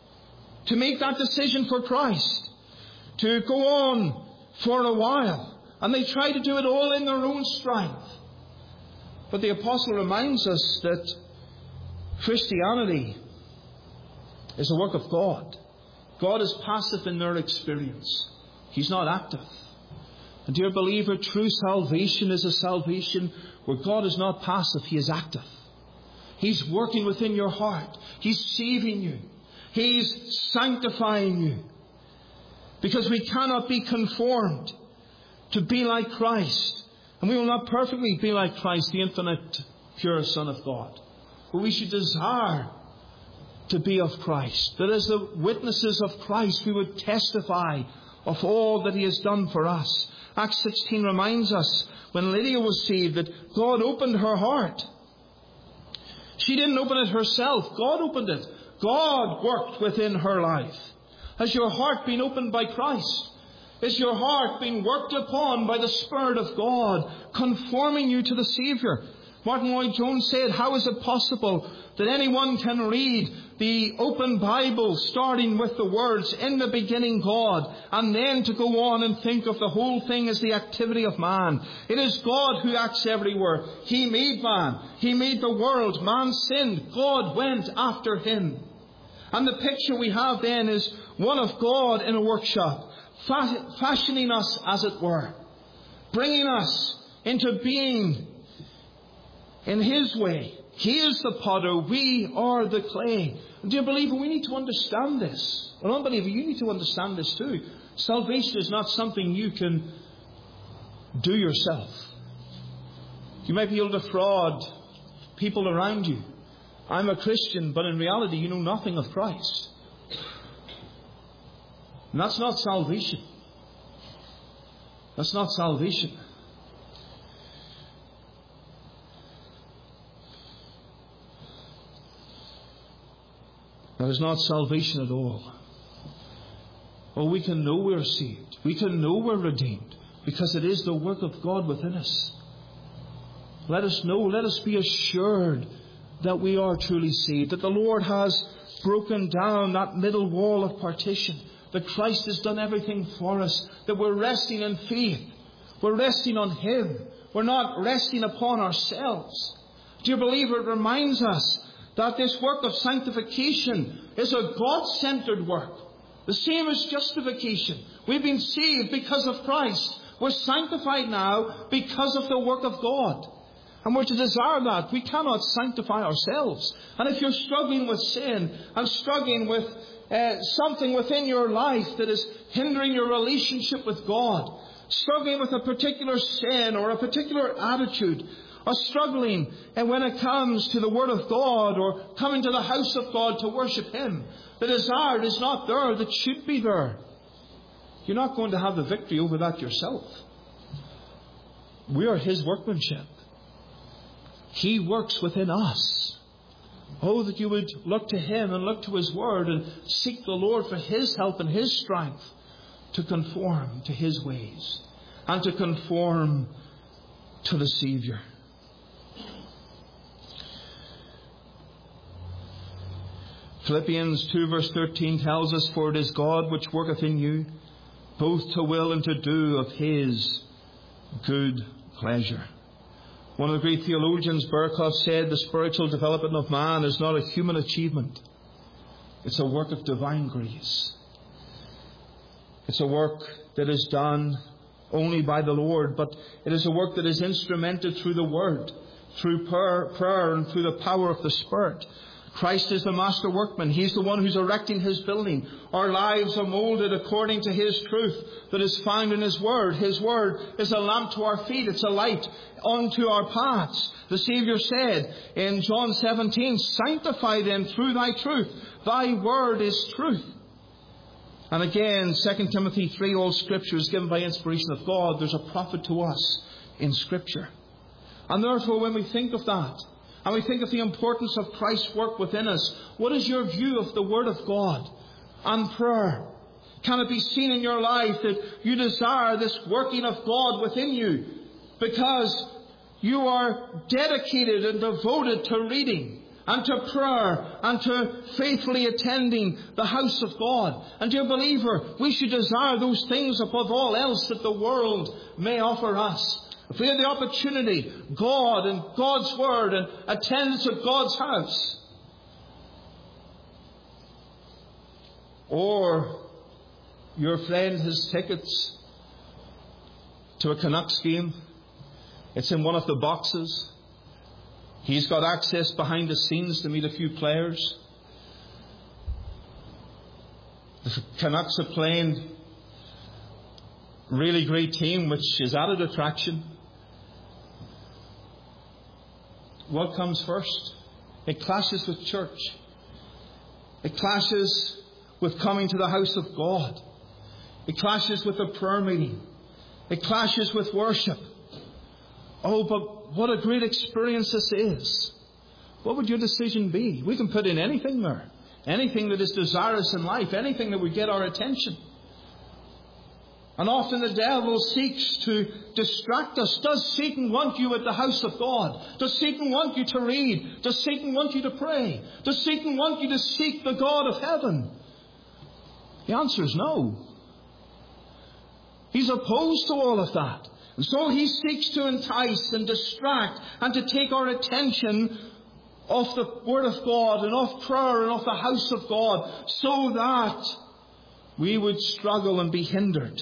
to make that decision for Christ, to go on for a while, And they try to do it all in their own strength. But the apostle reminds us that Christianity is a work of God. God is passive in their experience. He's not active. And dear believer, true salvation is a salvation where God is not passive, He is active. He's working within your heart. He's saving you. He's sanctifying you. Because we cannot be conformed to be like Christ. And we will not perfectly be like Christ, the infinite, pure Son of God. But we should desire to be of Christ. That as the witnesses of Christ, we would testify of all that He has done for us. Acts sixteen reminds us, when Lydia was saved, that God opened her heart. She didn't open it herself. God opened it. God worked within her life. Has your heart been opened by Christ? Is your heart being worked upon by the Spirit of God, conforming you to the Saviour? Martin Lloyd-Jones said, how is it possible that anyone can read the open Bible, starting with the words, in the beginning God, and then to go on and think of the whole thing as the activity of man? It is God who acts everywhere. He made man. He made the world. Man sinned. God went after him. And the picture we have then is one of God in a workshop, fashioning us, as it were, bringing us into being in His way. He is the potter, we are the clay. And dear believer, we need to understand this. Or unbeliever, you need to understand this too. Salvation is not something you can do yourself. You might be able to fraud people around you. I'm a Christian, but in reality you know nothing of Christ. And that's not salvation. That's not salvation. That is not salvation at all. Oh, we can know we're saved. We can know we're redeemed, because it is the work of God within us. Let us know, let us be assured that we are truly saved, that the Lord has broken down that middle wall of partition, that Christ has done everything for us, that we're resting in faith. We're resting on Him. We're not resting upon ourselves. Dear believer, it reminds us that this work of sanctification is a God-centered work. The same as justification. We've been saved because of Christ. We're sanctified now because of the work of God. And we're to desire that. We cannot sanctify ourselves. And if you're struggling with sin and struggling with uh, something within your life that is hindering your relationship with God, struggling with a particular sin or a particular attitude, or struggling and when it comes to the Word of God or coming to the house of God to worship Him, the desire is not there that should be there. You're not going to have the victory over that yourself. We are His workmanship. He works within us. Oh, that you would look to Him and look to His Word and seek the Lord for His help and His strength to conform to His ways and to conform to the Saviour. Philippians two verse thirteen tells us, for it is God which worketh in you, both to will and to do of His good pleasure. One of the great theologians, Berkhoff, said the spiritual development of man is not a human achievement. It's a work of divine grace. It's a work that is done only by the Lord, but it is a work that is instrumented through the Word, through prayer, prayer and through the power of the Spirit. Christ is the master workman. He's the one who's erecting His building. Our lives are molded according to His truth that is found in His Word. His Word is a lamp to our feet. It's a light unto our paths. The Saviour said in John seventeen, sanctify them through Thy truth. Thy Word is truth. And again, Second Timothy three, all Scripture is given by inspiration of God. There's a profit to us in Scripture. And therefore, when we think of that, and we think of the importance of Christ's work within us, what is your view of the Word of God and prayer? Can it be seen in your life that you desire this working of God within you because you are dedicated and devoted to reading and to prayer and to faithfully attending the house of God. And dear believer, we should desire those things above all else that the world may offer us. If we have the opportunity, God and God's Word and attendance at God's house. Or your friend has tickets to a Canucks game. It's in one of the boxes. He's got access behind the scenes to meet a few players. The Canucks are playing a really great team, which is added attraction. What comes first? It clashes with church. It clashes with coming to the house of God. It clashes with a prayer meeting. It clashes with worship. Oh, but what a great experience this is. What would your decision be? We can put in anything there. Anything that is desirous in life. Anything that would get our attention. And often the devil seeks to distract us. Does Satan want you at the house of God? Does Satan want you to read? Does Satan want you to pray? Does Satan want you to seek the God of heaven? The answer is no. He's opposed to all of that. And so he seeks to entice and distract and to take our attention off the Word of God and off prayer and off the house of God, so that we would struggle and be hindered.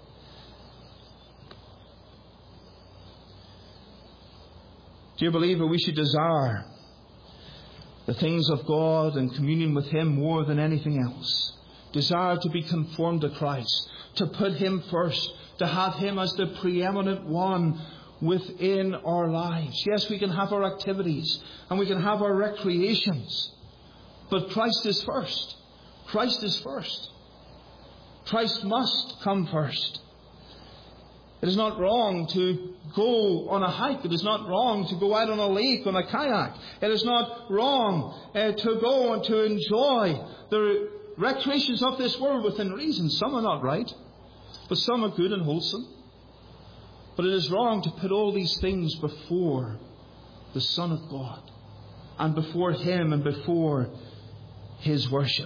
Dear believer, we should desire the things of God and communion with Him more than anything else. Desire to be conformed to Christ, to put Him first, to have Him as the preeminent one within our lives. Yes, we can have our activities and we can have our recreations, but Christ is first. Christ is first. Christ must come first. It is not wrong to go on a hike. It is not wrong to go out on a lake on a kayak. It is not wrong uh, to go and to enjoy the recreations of this world within reason. Some are not right, but some are good and wholesome. But it is wrong to put all these things before the Son of God and before Him and before His worship.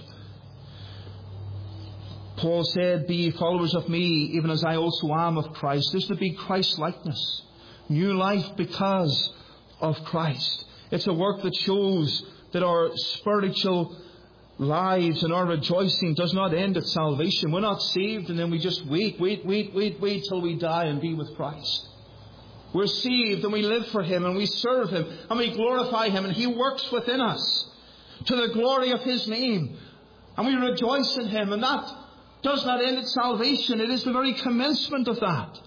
Paul said, "Be ye followers of me, even as I also am of Christ." There's to be Christ-likeness. New life because of Christ. It's a work that shows that our spiritual lives and our rejoicing does not end at salvation. We're not saved and then we just wait, wait, wait, wait, wait till we die and be with Christ. We're saved and we live for Him and we serve Him and we glorify Him, and He works within us to the glory of His name. And we rejoice in Him, and that does not end at salvation. It is the very commencement of that.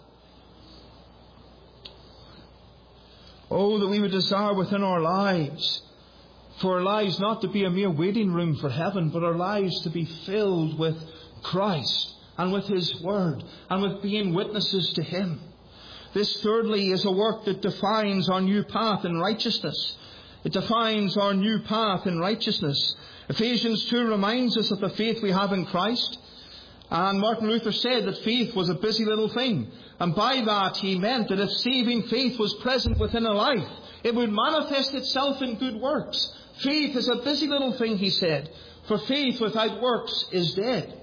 Oh, that we would desire within our lives, for our lives not to be a mere waiting room for heaven, but our lives to be filled with Christ and with His Word and with being witnesses to Him. This, thirdly, is a work that defines our new path in righteousness. It defines our new path in righteousness. Ephesians two reminds us of the faith we have in Christ. And Martin Luther said that faith was a busy little thing. And by that he meant that if saving faith was present within a life, it would manifest itself in good works. Faith is a busy little thing, he said, for faith without works is dead.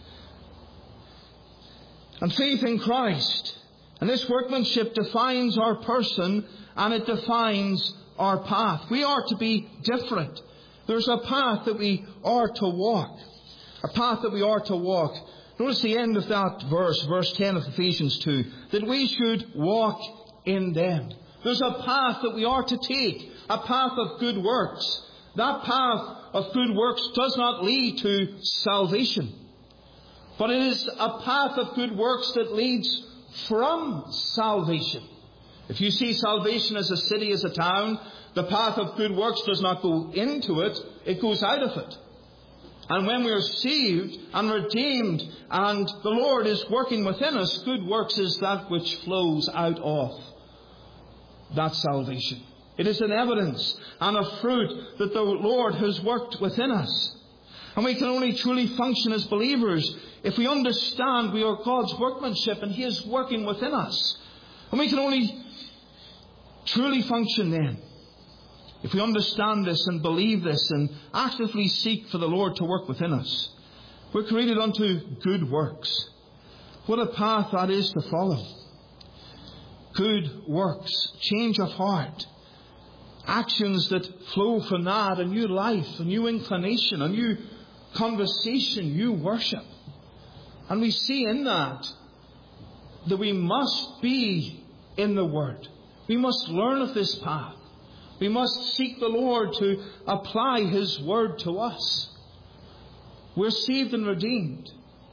And faith in Christ, and this workmanship defines our person and it defines our path. We are to be different. There's a path that we are to walk. A path that we are to walk. Notice the end of that verse, verse ten of Ephesians two, that we should walk in them. There's a path that we are to take, a path of good works. That path of good works does not lead to salvation, but it is a path of good works that leads from salvation. If you see salvation as a city, as a town, the path of good works does not go into it, it goes out of it. And when we are saved and redeemed and the Lord is working within us, good works is that which flows out of that salvation. It is an evidence and a fruit that the Lord has worked within us. And we can only truly function as believers if we understand we are God's workmanship and He is working within us. And we can only truly function then if we understand this and believe this and actively seek for the Lord to work within us, we're created unto good works. What a path that is to follow. Good works, change of heart, actions that flow from that, a new life, a new inclination, a new conversation, new worship. And we see in that that we must be in the Word. We must learn of this path. We must seek the Lord to apply His Word to us. We're saved and redeemed.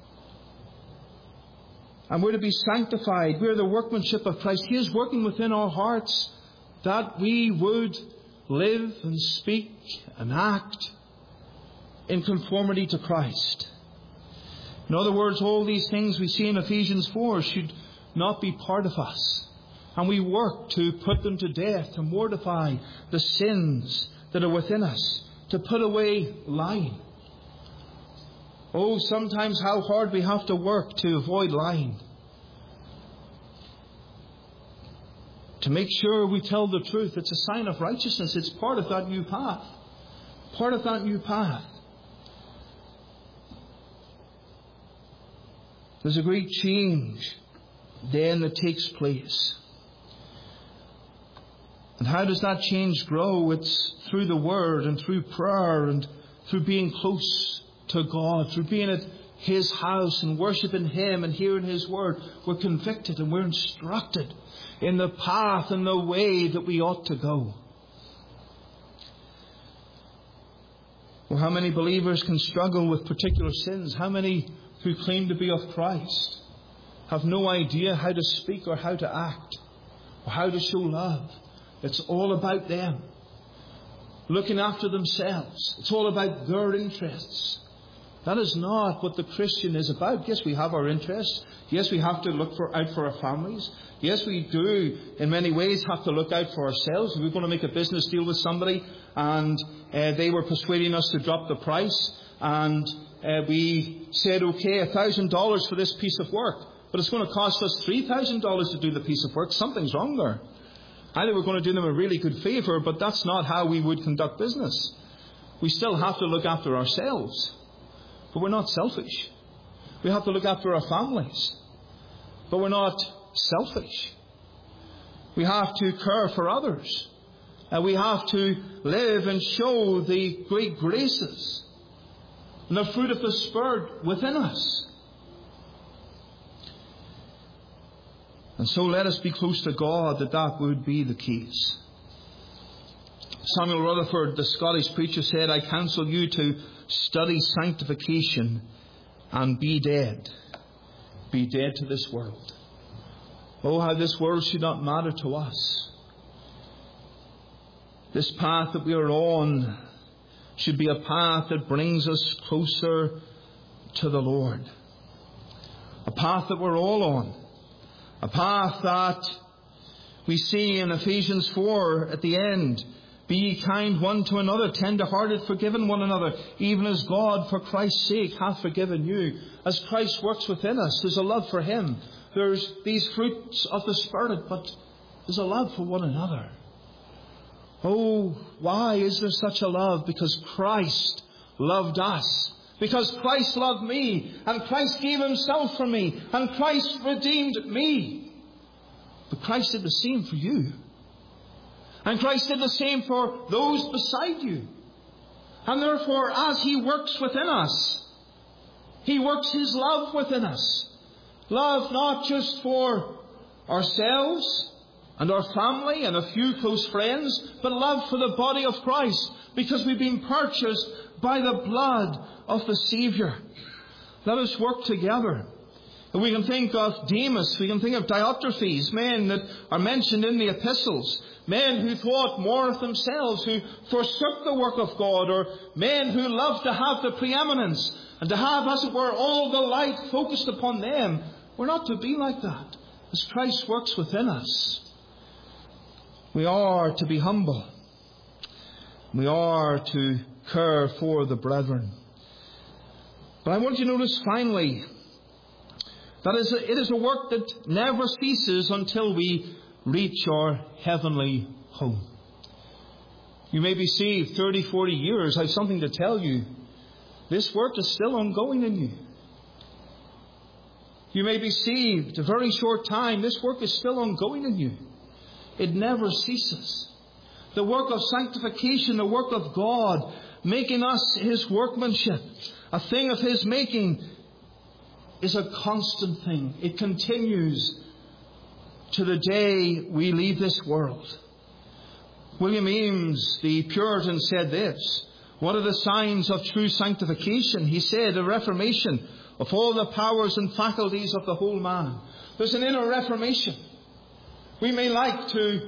And we're to be sanctified. We're the workmanship of Christ. He is working within our hearts that we would live and speak and act in conformity to Christ. In other words, all these things we see in Ephesians four should not be part of us. And we work to put them to death, to mortify the sins that are within us, to put away lying. Oh, sometimes how hard we have to work to avoid lying. To make sure we tell the truth. It's a sign of righteousness. It's part of that new path. Part of that new path. There's a great change then that takes place. And how does that change grow? It's through the Word and through prayer and through being close to God, through being at His house and worshipping Him and hearing His Word. We're convicted and we're instructed in the path and the way that we ought to go. Well, how many believers can struggle with particular sins? How many who claim to be of Christ have no idea how to speak or how to act or how to show love? It's all about them, looking after themselves. It's all about their interests. That is not what the Christian is about. Yes, we have our interests. Yes, we have to look for, out for our families. Yes, we do, in many ways, have to look out for ourselves. If we're going to make a business deal with somebody and uh, they were persuading us to drop the price, and uh, we said, okay, one thousand dollars for this piece of work, but it's going to cost us three thousand dollars to do the piece of work. Something's wrong there. Either we're going to do them a really good favour, but that's not how we would conduct business. We still have to look after ourselves. But we're not selfish. We have to look after our families. But we're not selfish. We have to care for others. And we have to live and show the great graces and the fruit of the Spirit within us. And so let us be close to God, that that would be the case. Samuel Rutherford, the Scottish preacher, said, I counsel you to study sanctification and be dead. Be dead to this world. Oh, how this world should not matter to us. This path that we are on should be a path that brings us closer to the Lord. A path that we're all on. A path that we see in Ephesians four at the end. Be ye kind one to another, tender-hearted, forgiving one another, even as God, for Christ's sake, hath forgiven you. As Christ works within us, there's a love for Him. There's these fruits of the Spirit, but there's a love for one another. Oh, why is there such a love? Because Christ loved us. Because Christ loved me, and Christ gave Himself for me, and Christ redeemed me. But Christ did the same for you. And Christ did the same for those beside you. And therefore, as He works within us, He works His love within us. Love not just for ourselves and our family and a few close friends, but love for the body of Christ, because we've been purchased by the blood of the Saviour. Let us work together. And we can think of Demas, we can think of Diotrephes, men that are mentioned in the epistles, men who thought more of themselves, who forsook the work of God, or men who loved to have the preeminence and to have, as it were, all the light focused upon them. We're not to be like that. As Christ works within us, we are to be humble. We are to care for the brethren. But I want you to notice finally, that is a, it is a work that never ceases until we reach our heavenly home. You may be saved thirty, forty years. I have something to tell you. This work is still ongoing in you. You may be saved a very short time. This work is still ongoing in you. It never ceases. The work of sanctification, the work of God, making us His workmanship, a thing of His making, is a constant thing. It continues to the day we leave this world. William Ames, the Puritan, said this: what are the signs of true sanctification? He said, a reformation of all the powers and faculties of the whole man. There's an inner reformation. We may like to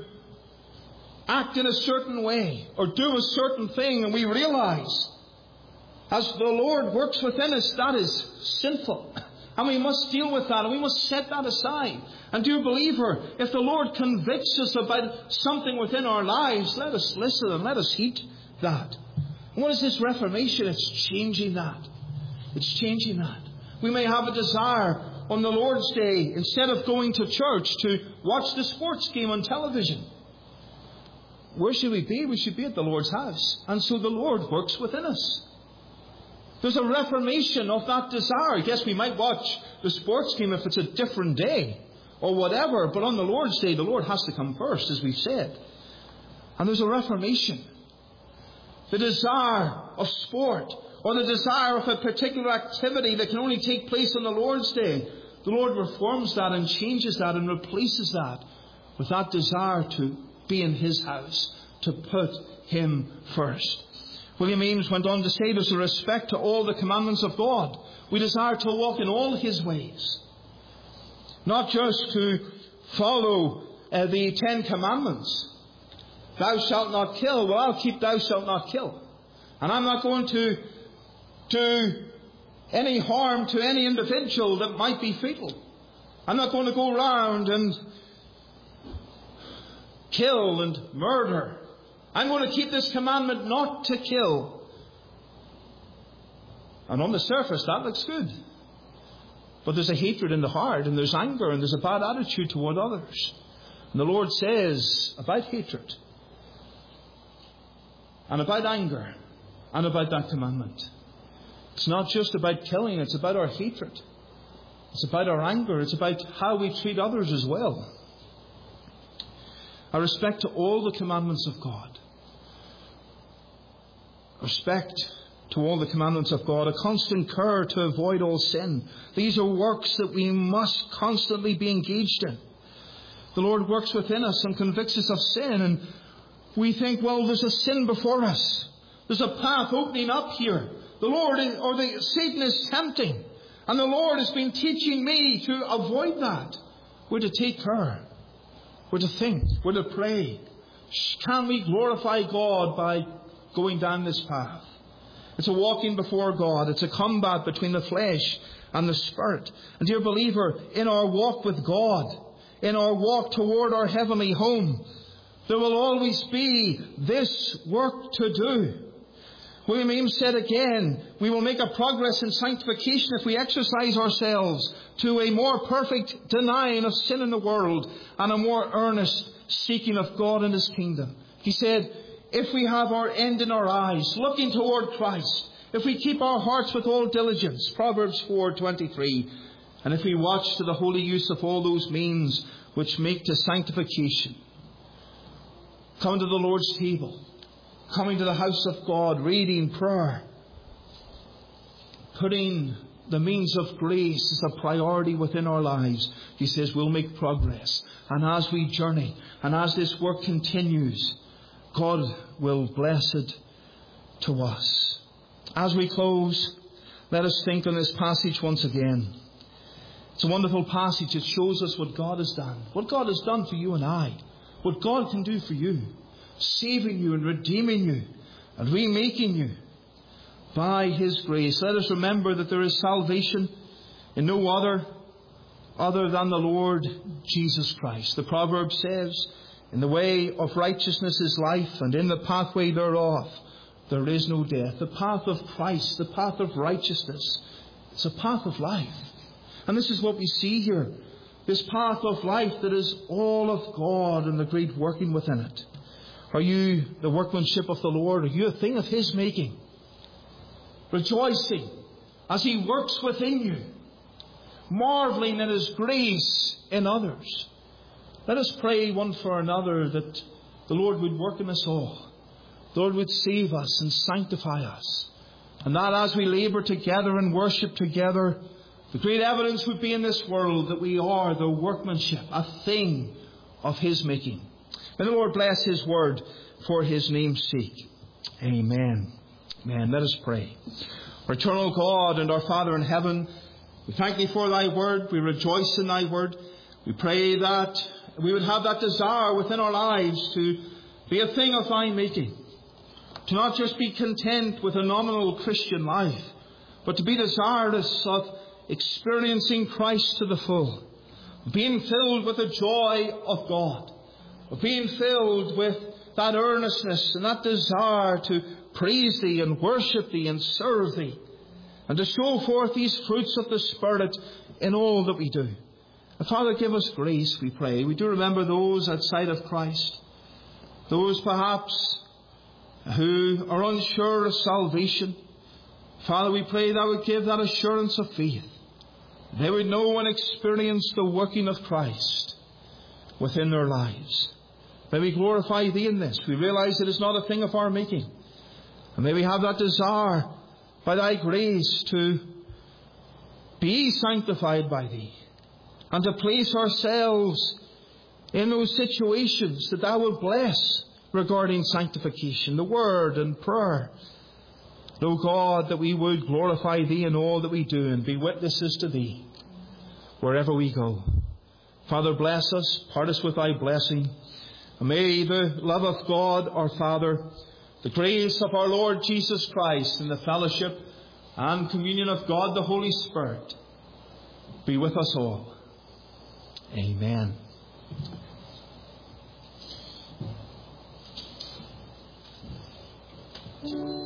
act in a certain way or do a certain thing, and we realize as the Lord works within us, that is sinful. And we must deal with that, and we must set that aside. And dear believer, if the Lord convicts us about something within our lives, let us listen and let us heed that. And what is this reformation? It's changing that. It's changing that. We may have a desire on the Lord's Day, instead of going to church, to watch the sports game on television. Where should we be? We should be at the Lord's house. And so the Lord works within us. There's a reformation of that desire. Yes, we might watch the sports game if it's a different day or whatever, but on the Lord's Day, the Lord has to come first, as we've said. And there's a reformation. The desire of sport or the desire of a particular activity that can only take place on the Lord's Day, the Lord reforms that and changes that and replaces that with that desire to be in His house, to put Him first. William Ames went on to say there's a respect to all the commandments of God. We desire to walk in all His ways. Not just to follow uh, the Ten Commandments. Thou shalt not kill. Well, I'll keep thou shalt not kill. And I'm not going to do any harm to any individual that might be fatal. I'm not going to go round and kill and murder. I'm going to keep this commandment not to kill. And on the surface, that looks good. But there's a hatred in the heart, and there's anger, and there's a bad attitude toward others. And the Lord says about hatred, and about anger, and about that commandment. It's not just about killing, it's about our hatred. It's about our anger. It's about how we treat others as well. A respect to all the commandments of God. Respect to all the commandments of God. A constant care to avoid all sin. These are works that we must constantly be engaged in. The Lord works within us and convicts us of sin, and we think, well, there's a sin before us. There's a path opening up here. The Lord, or the Satan is tempting. And the Lord has been teaching me to avoid that. We're to take care. We're to think. We're to pray. Can we glorify God by going down this path? It's a walking before God. It's a combat between the flesh and the Spirit. And dear believer, in our walk with God, in our walk toward our heavenly home, there will always be this work to do. William Ames said again, we will make a progress in sanctification if we exercise ourselves to a more perfect denying of sin in the world and a more earnest seeking of God and His kingdom. He said, if we have our end in our eyes, looking toward Christ, if we keep our hearts with all diligence, Proverbs four twenty-three, and if we watch to the holy use of all those means which make to sanctification, coming to the Lord's table, coming to the house of God, reading, prayer, putting the means of grace as a priority within our lives, he says we'll make progress. And as we journey, and as this work continues, God will bless it to us. As we close, let us think on this passage once again. It's a wonderful passage. It shows us what God has done. What God has done for you and I. What God can do for you. Saving you and redeeming you and remaking you by His grace. Let us remember that there is salvation in no other other than the Lord Jesus Christ. The proverb says, in the way of righteousness is life, and in the pathway thereof there is no death. The path of Christ, the path of righteousness, it's a path of life. And this is what we see here. This path of life that is all of God and the great working within it. Are you the workmanship of the Lord? Are you a thing of His making? Rejoicing as He works within you, marvelling in His grace in others. Let us pray one for another that the Lord would work in us all. The Lord would save us and sanctify us. And that as we labour together and worship together, the great evidence would be in this world that we are the workmanship, a thing of His making. May the Lord bless His word for His name's sake. Amen. Amen. Let us pray. Our eternal God and our Father in heaven, we thank Thee for Thy word. We rejoice in Thy word. We pray that we would have that desire within our lives to be a thing of Thy making. To not just be content with a nominal Christian life, but to be desirous of experiencing Christ to the full. Being filled with the joy of God. Being filled with that earnestness and that desire to praise Thee and worship Thee and serve Thee. And to show forth these fruits of the Spirit in all that we do. And Father, give us grace, we pray. We do remember those outside of Christ. Those perhaps who are unsure of salvation. Father, we pray Thou would give that assurance of faith. They would know and experience the working of Christ within their lives. May we glorify Thee in this. We realize it is not a thing of our making. And may we have that desire by Thy grace to be sanctified by Thee. And to place ourselves in those situations that Thou wilt bless regarding sanctification, the Word and prayer. O God, that we would glorify Thee in all that we do and be witnesses to Thee wherever we go. Father, bless us, part us with Thy blessing. And may the love of God our Father, the grace of our Lord Jesus Christ, and the fellowship and communion of God the Holy Spirit be with us all. Amen. Thank you.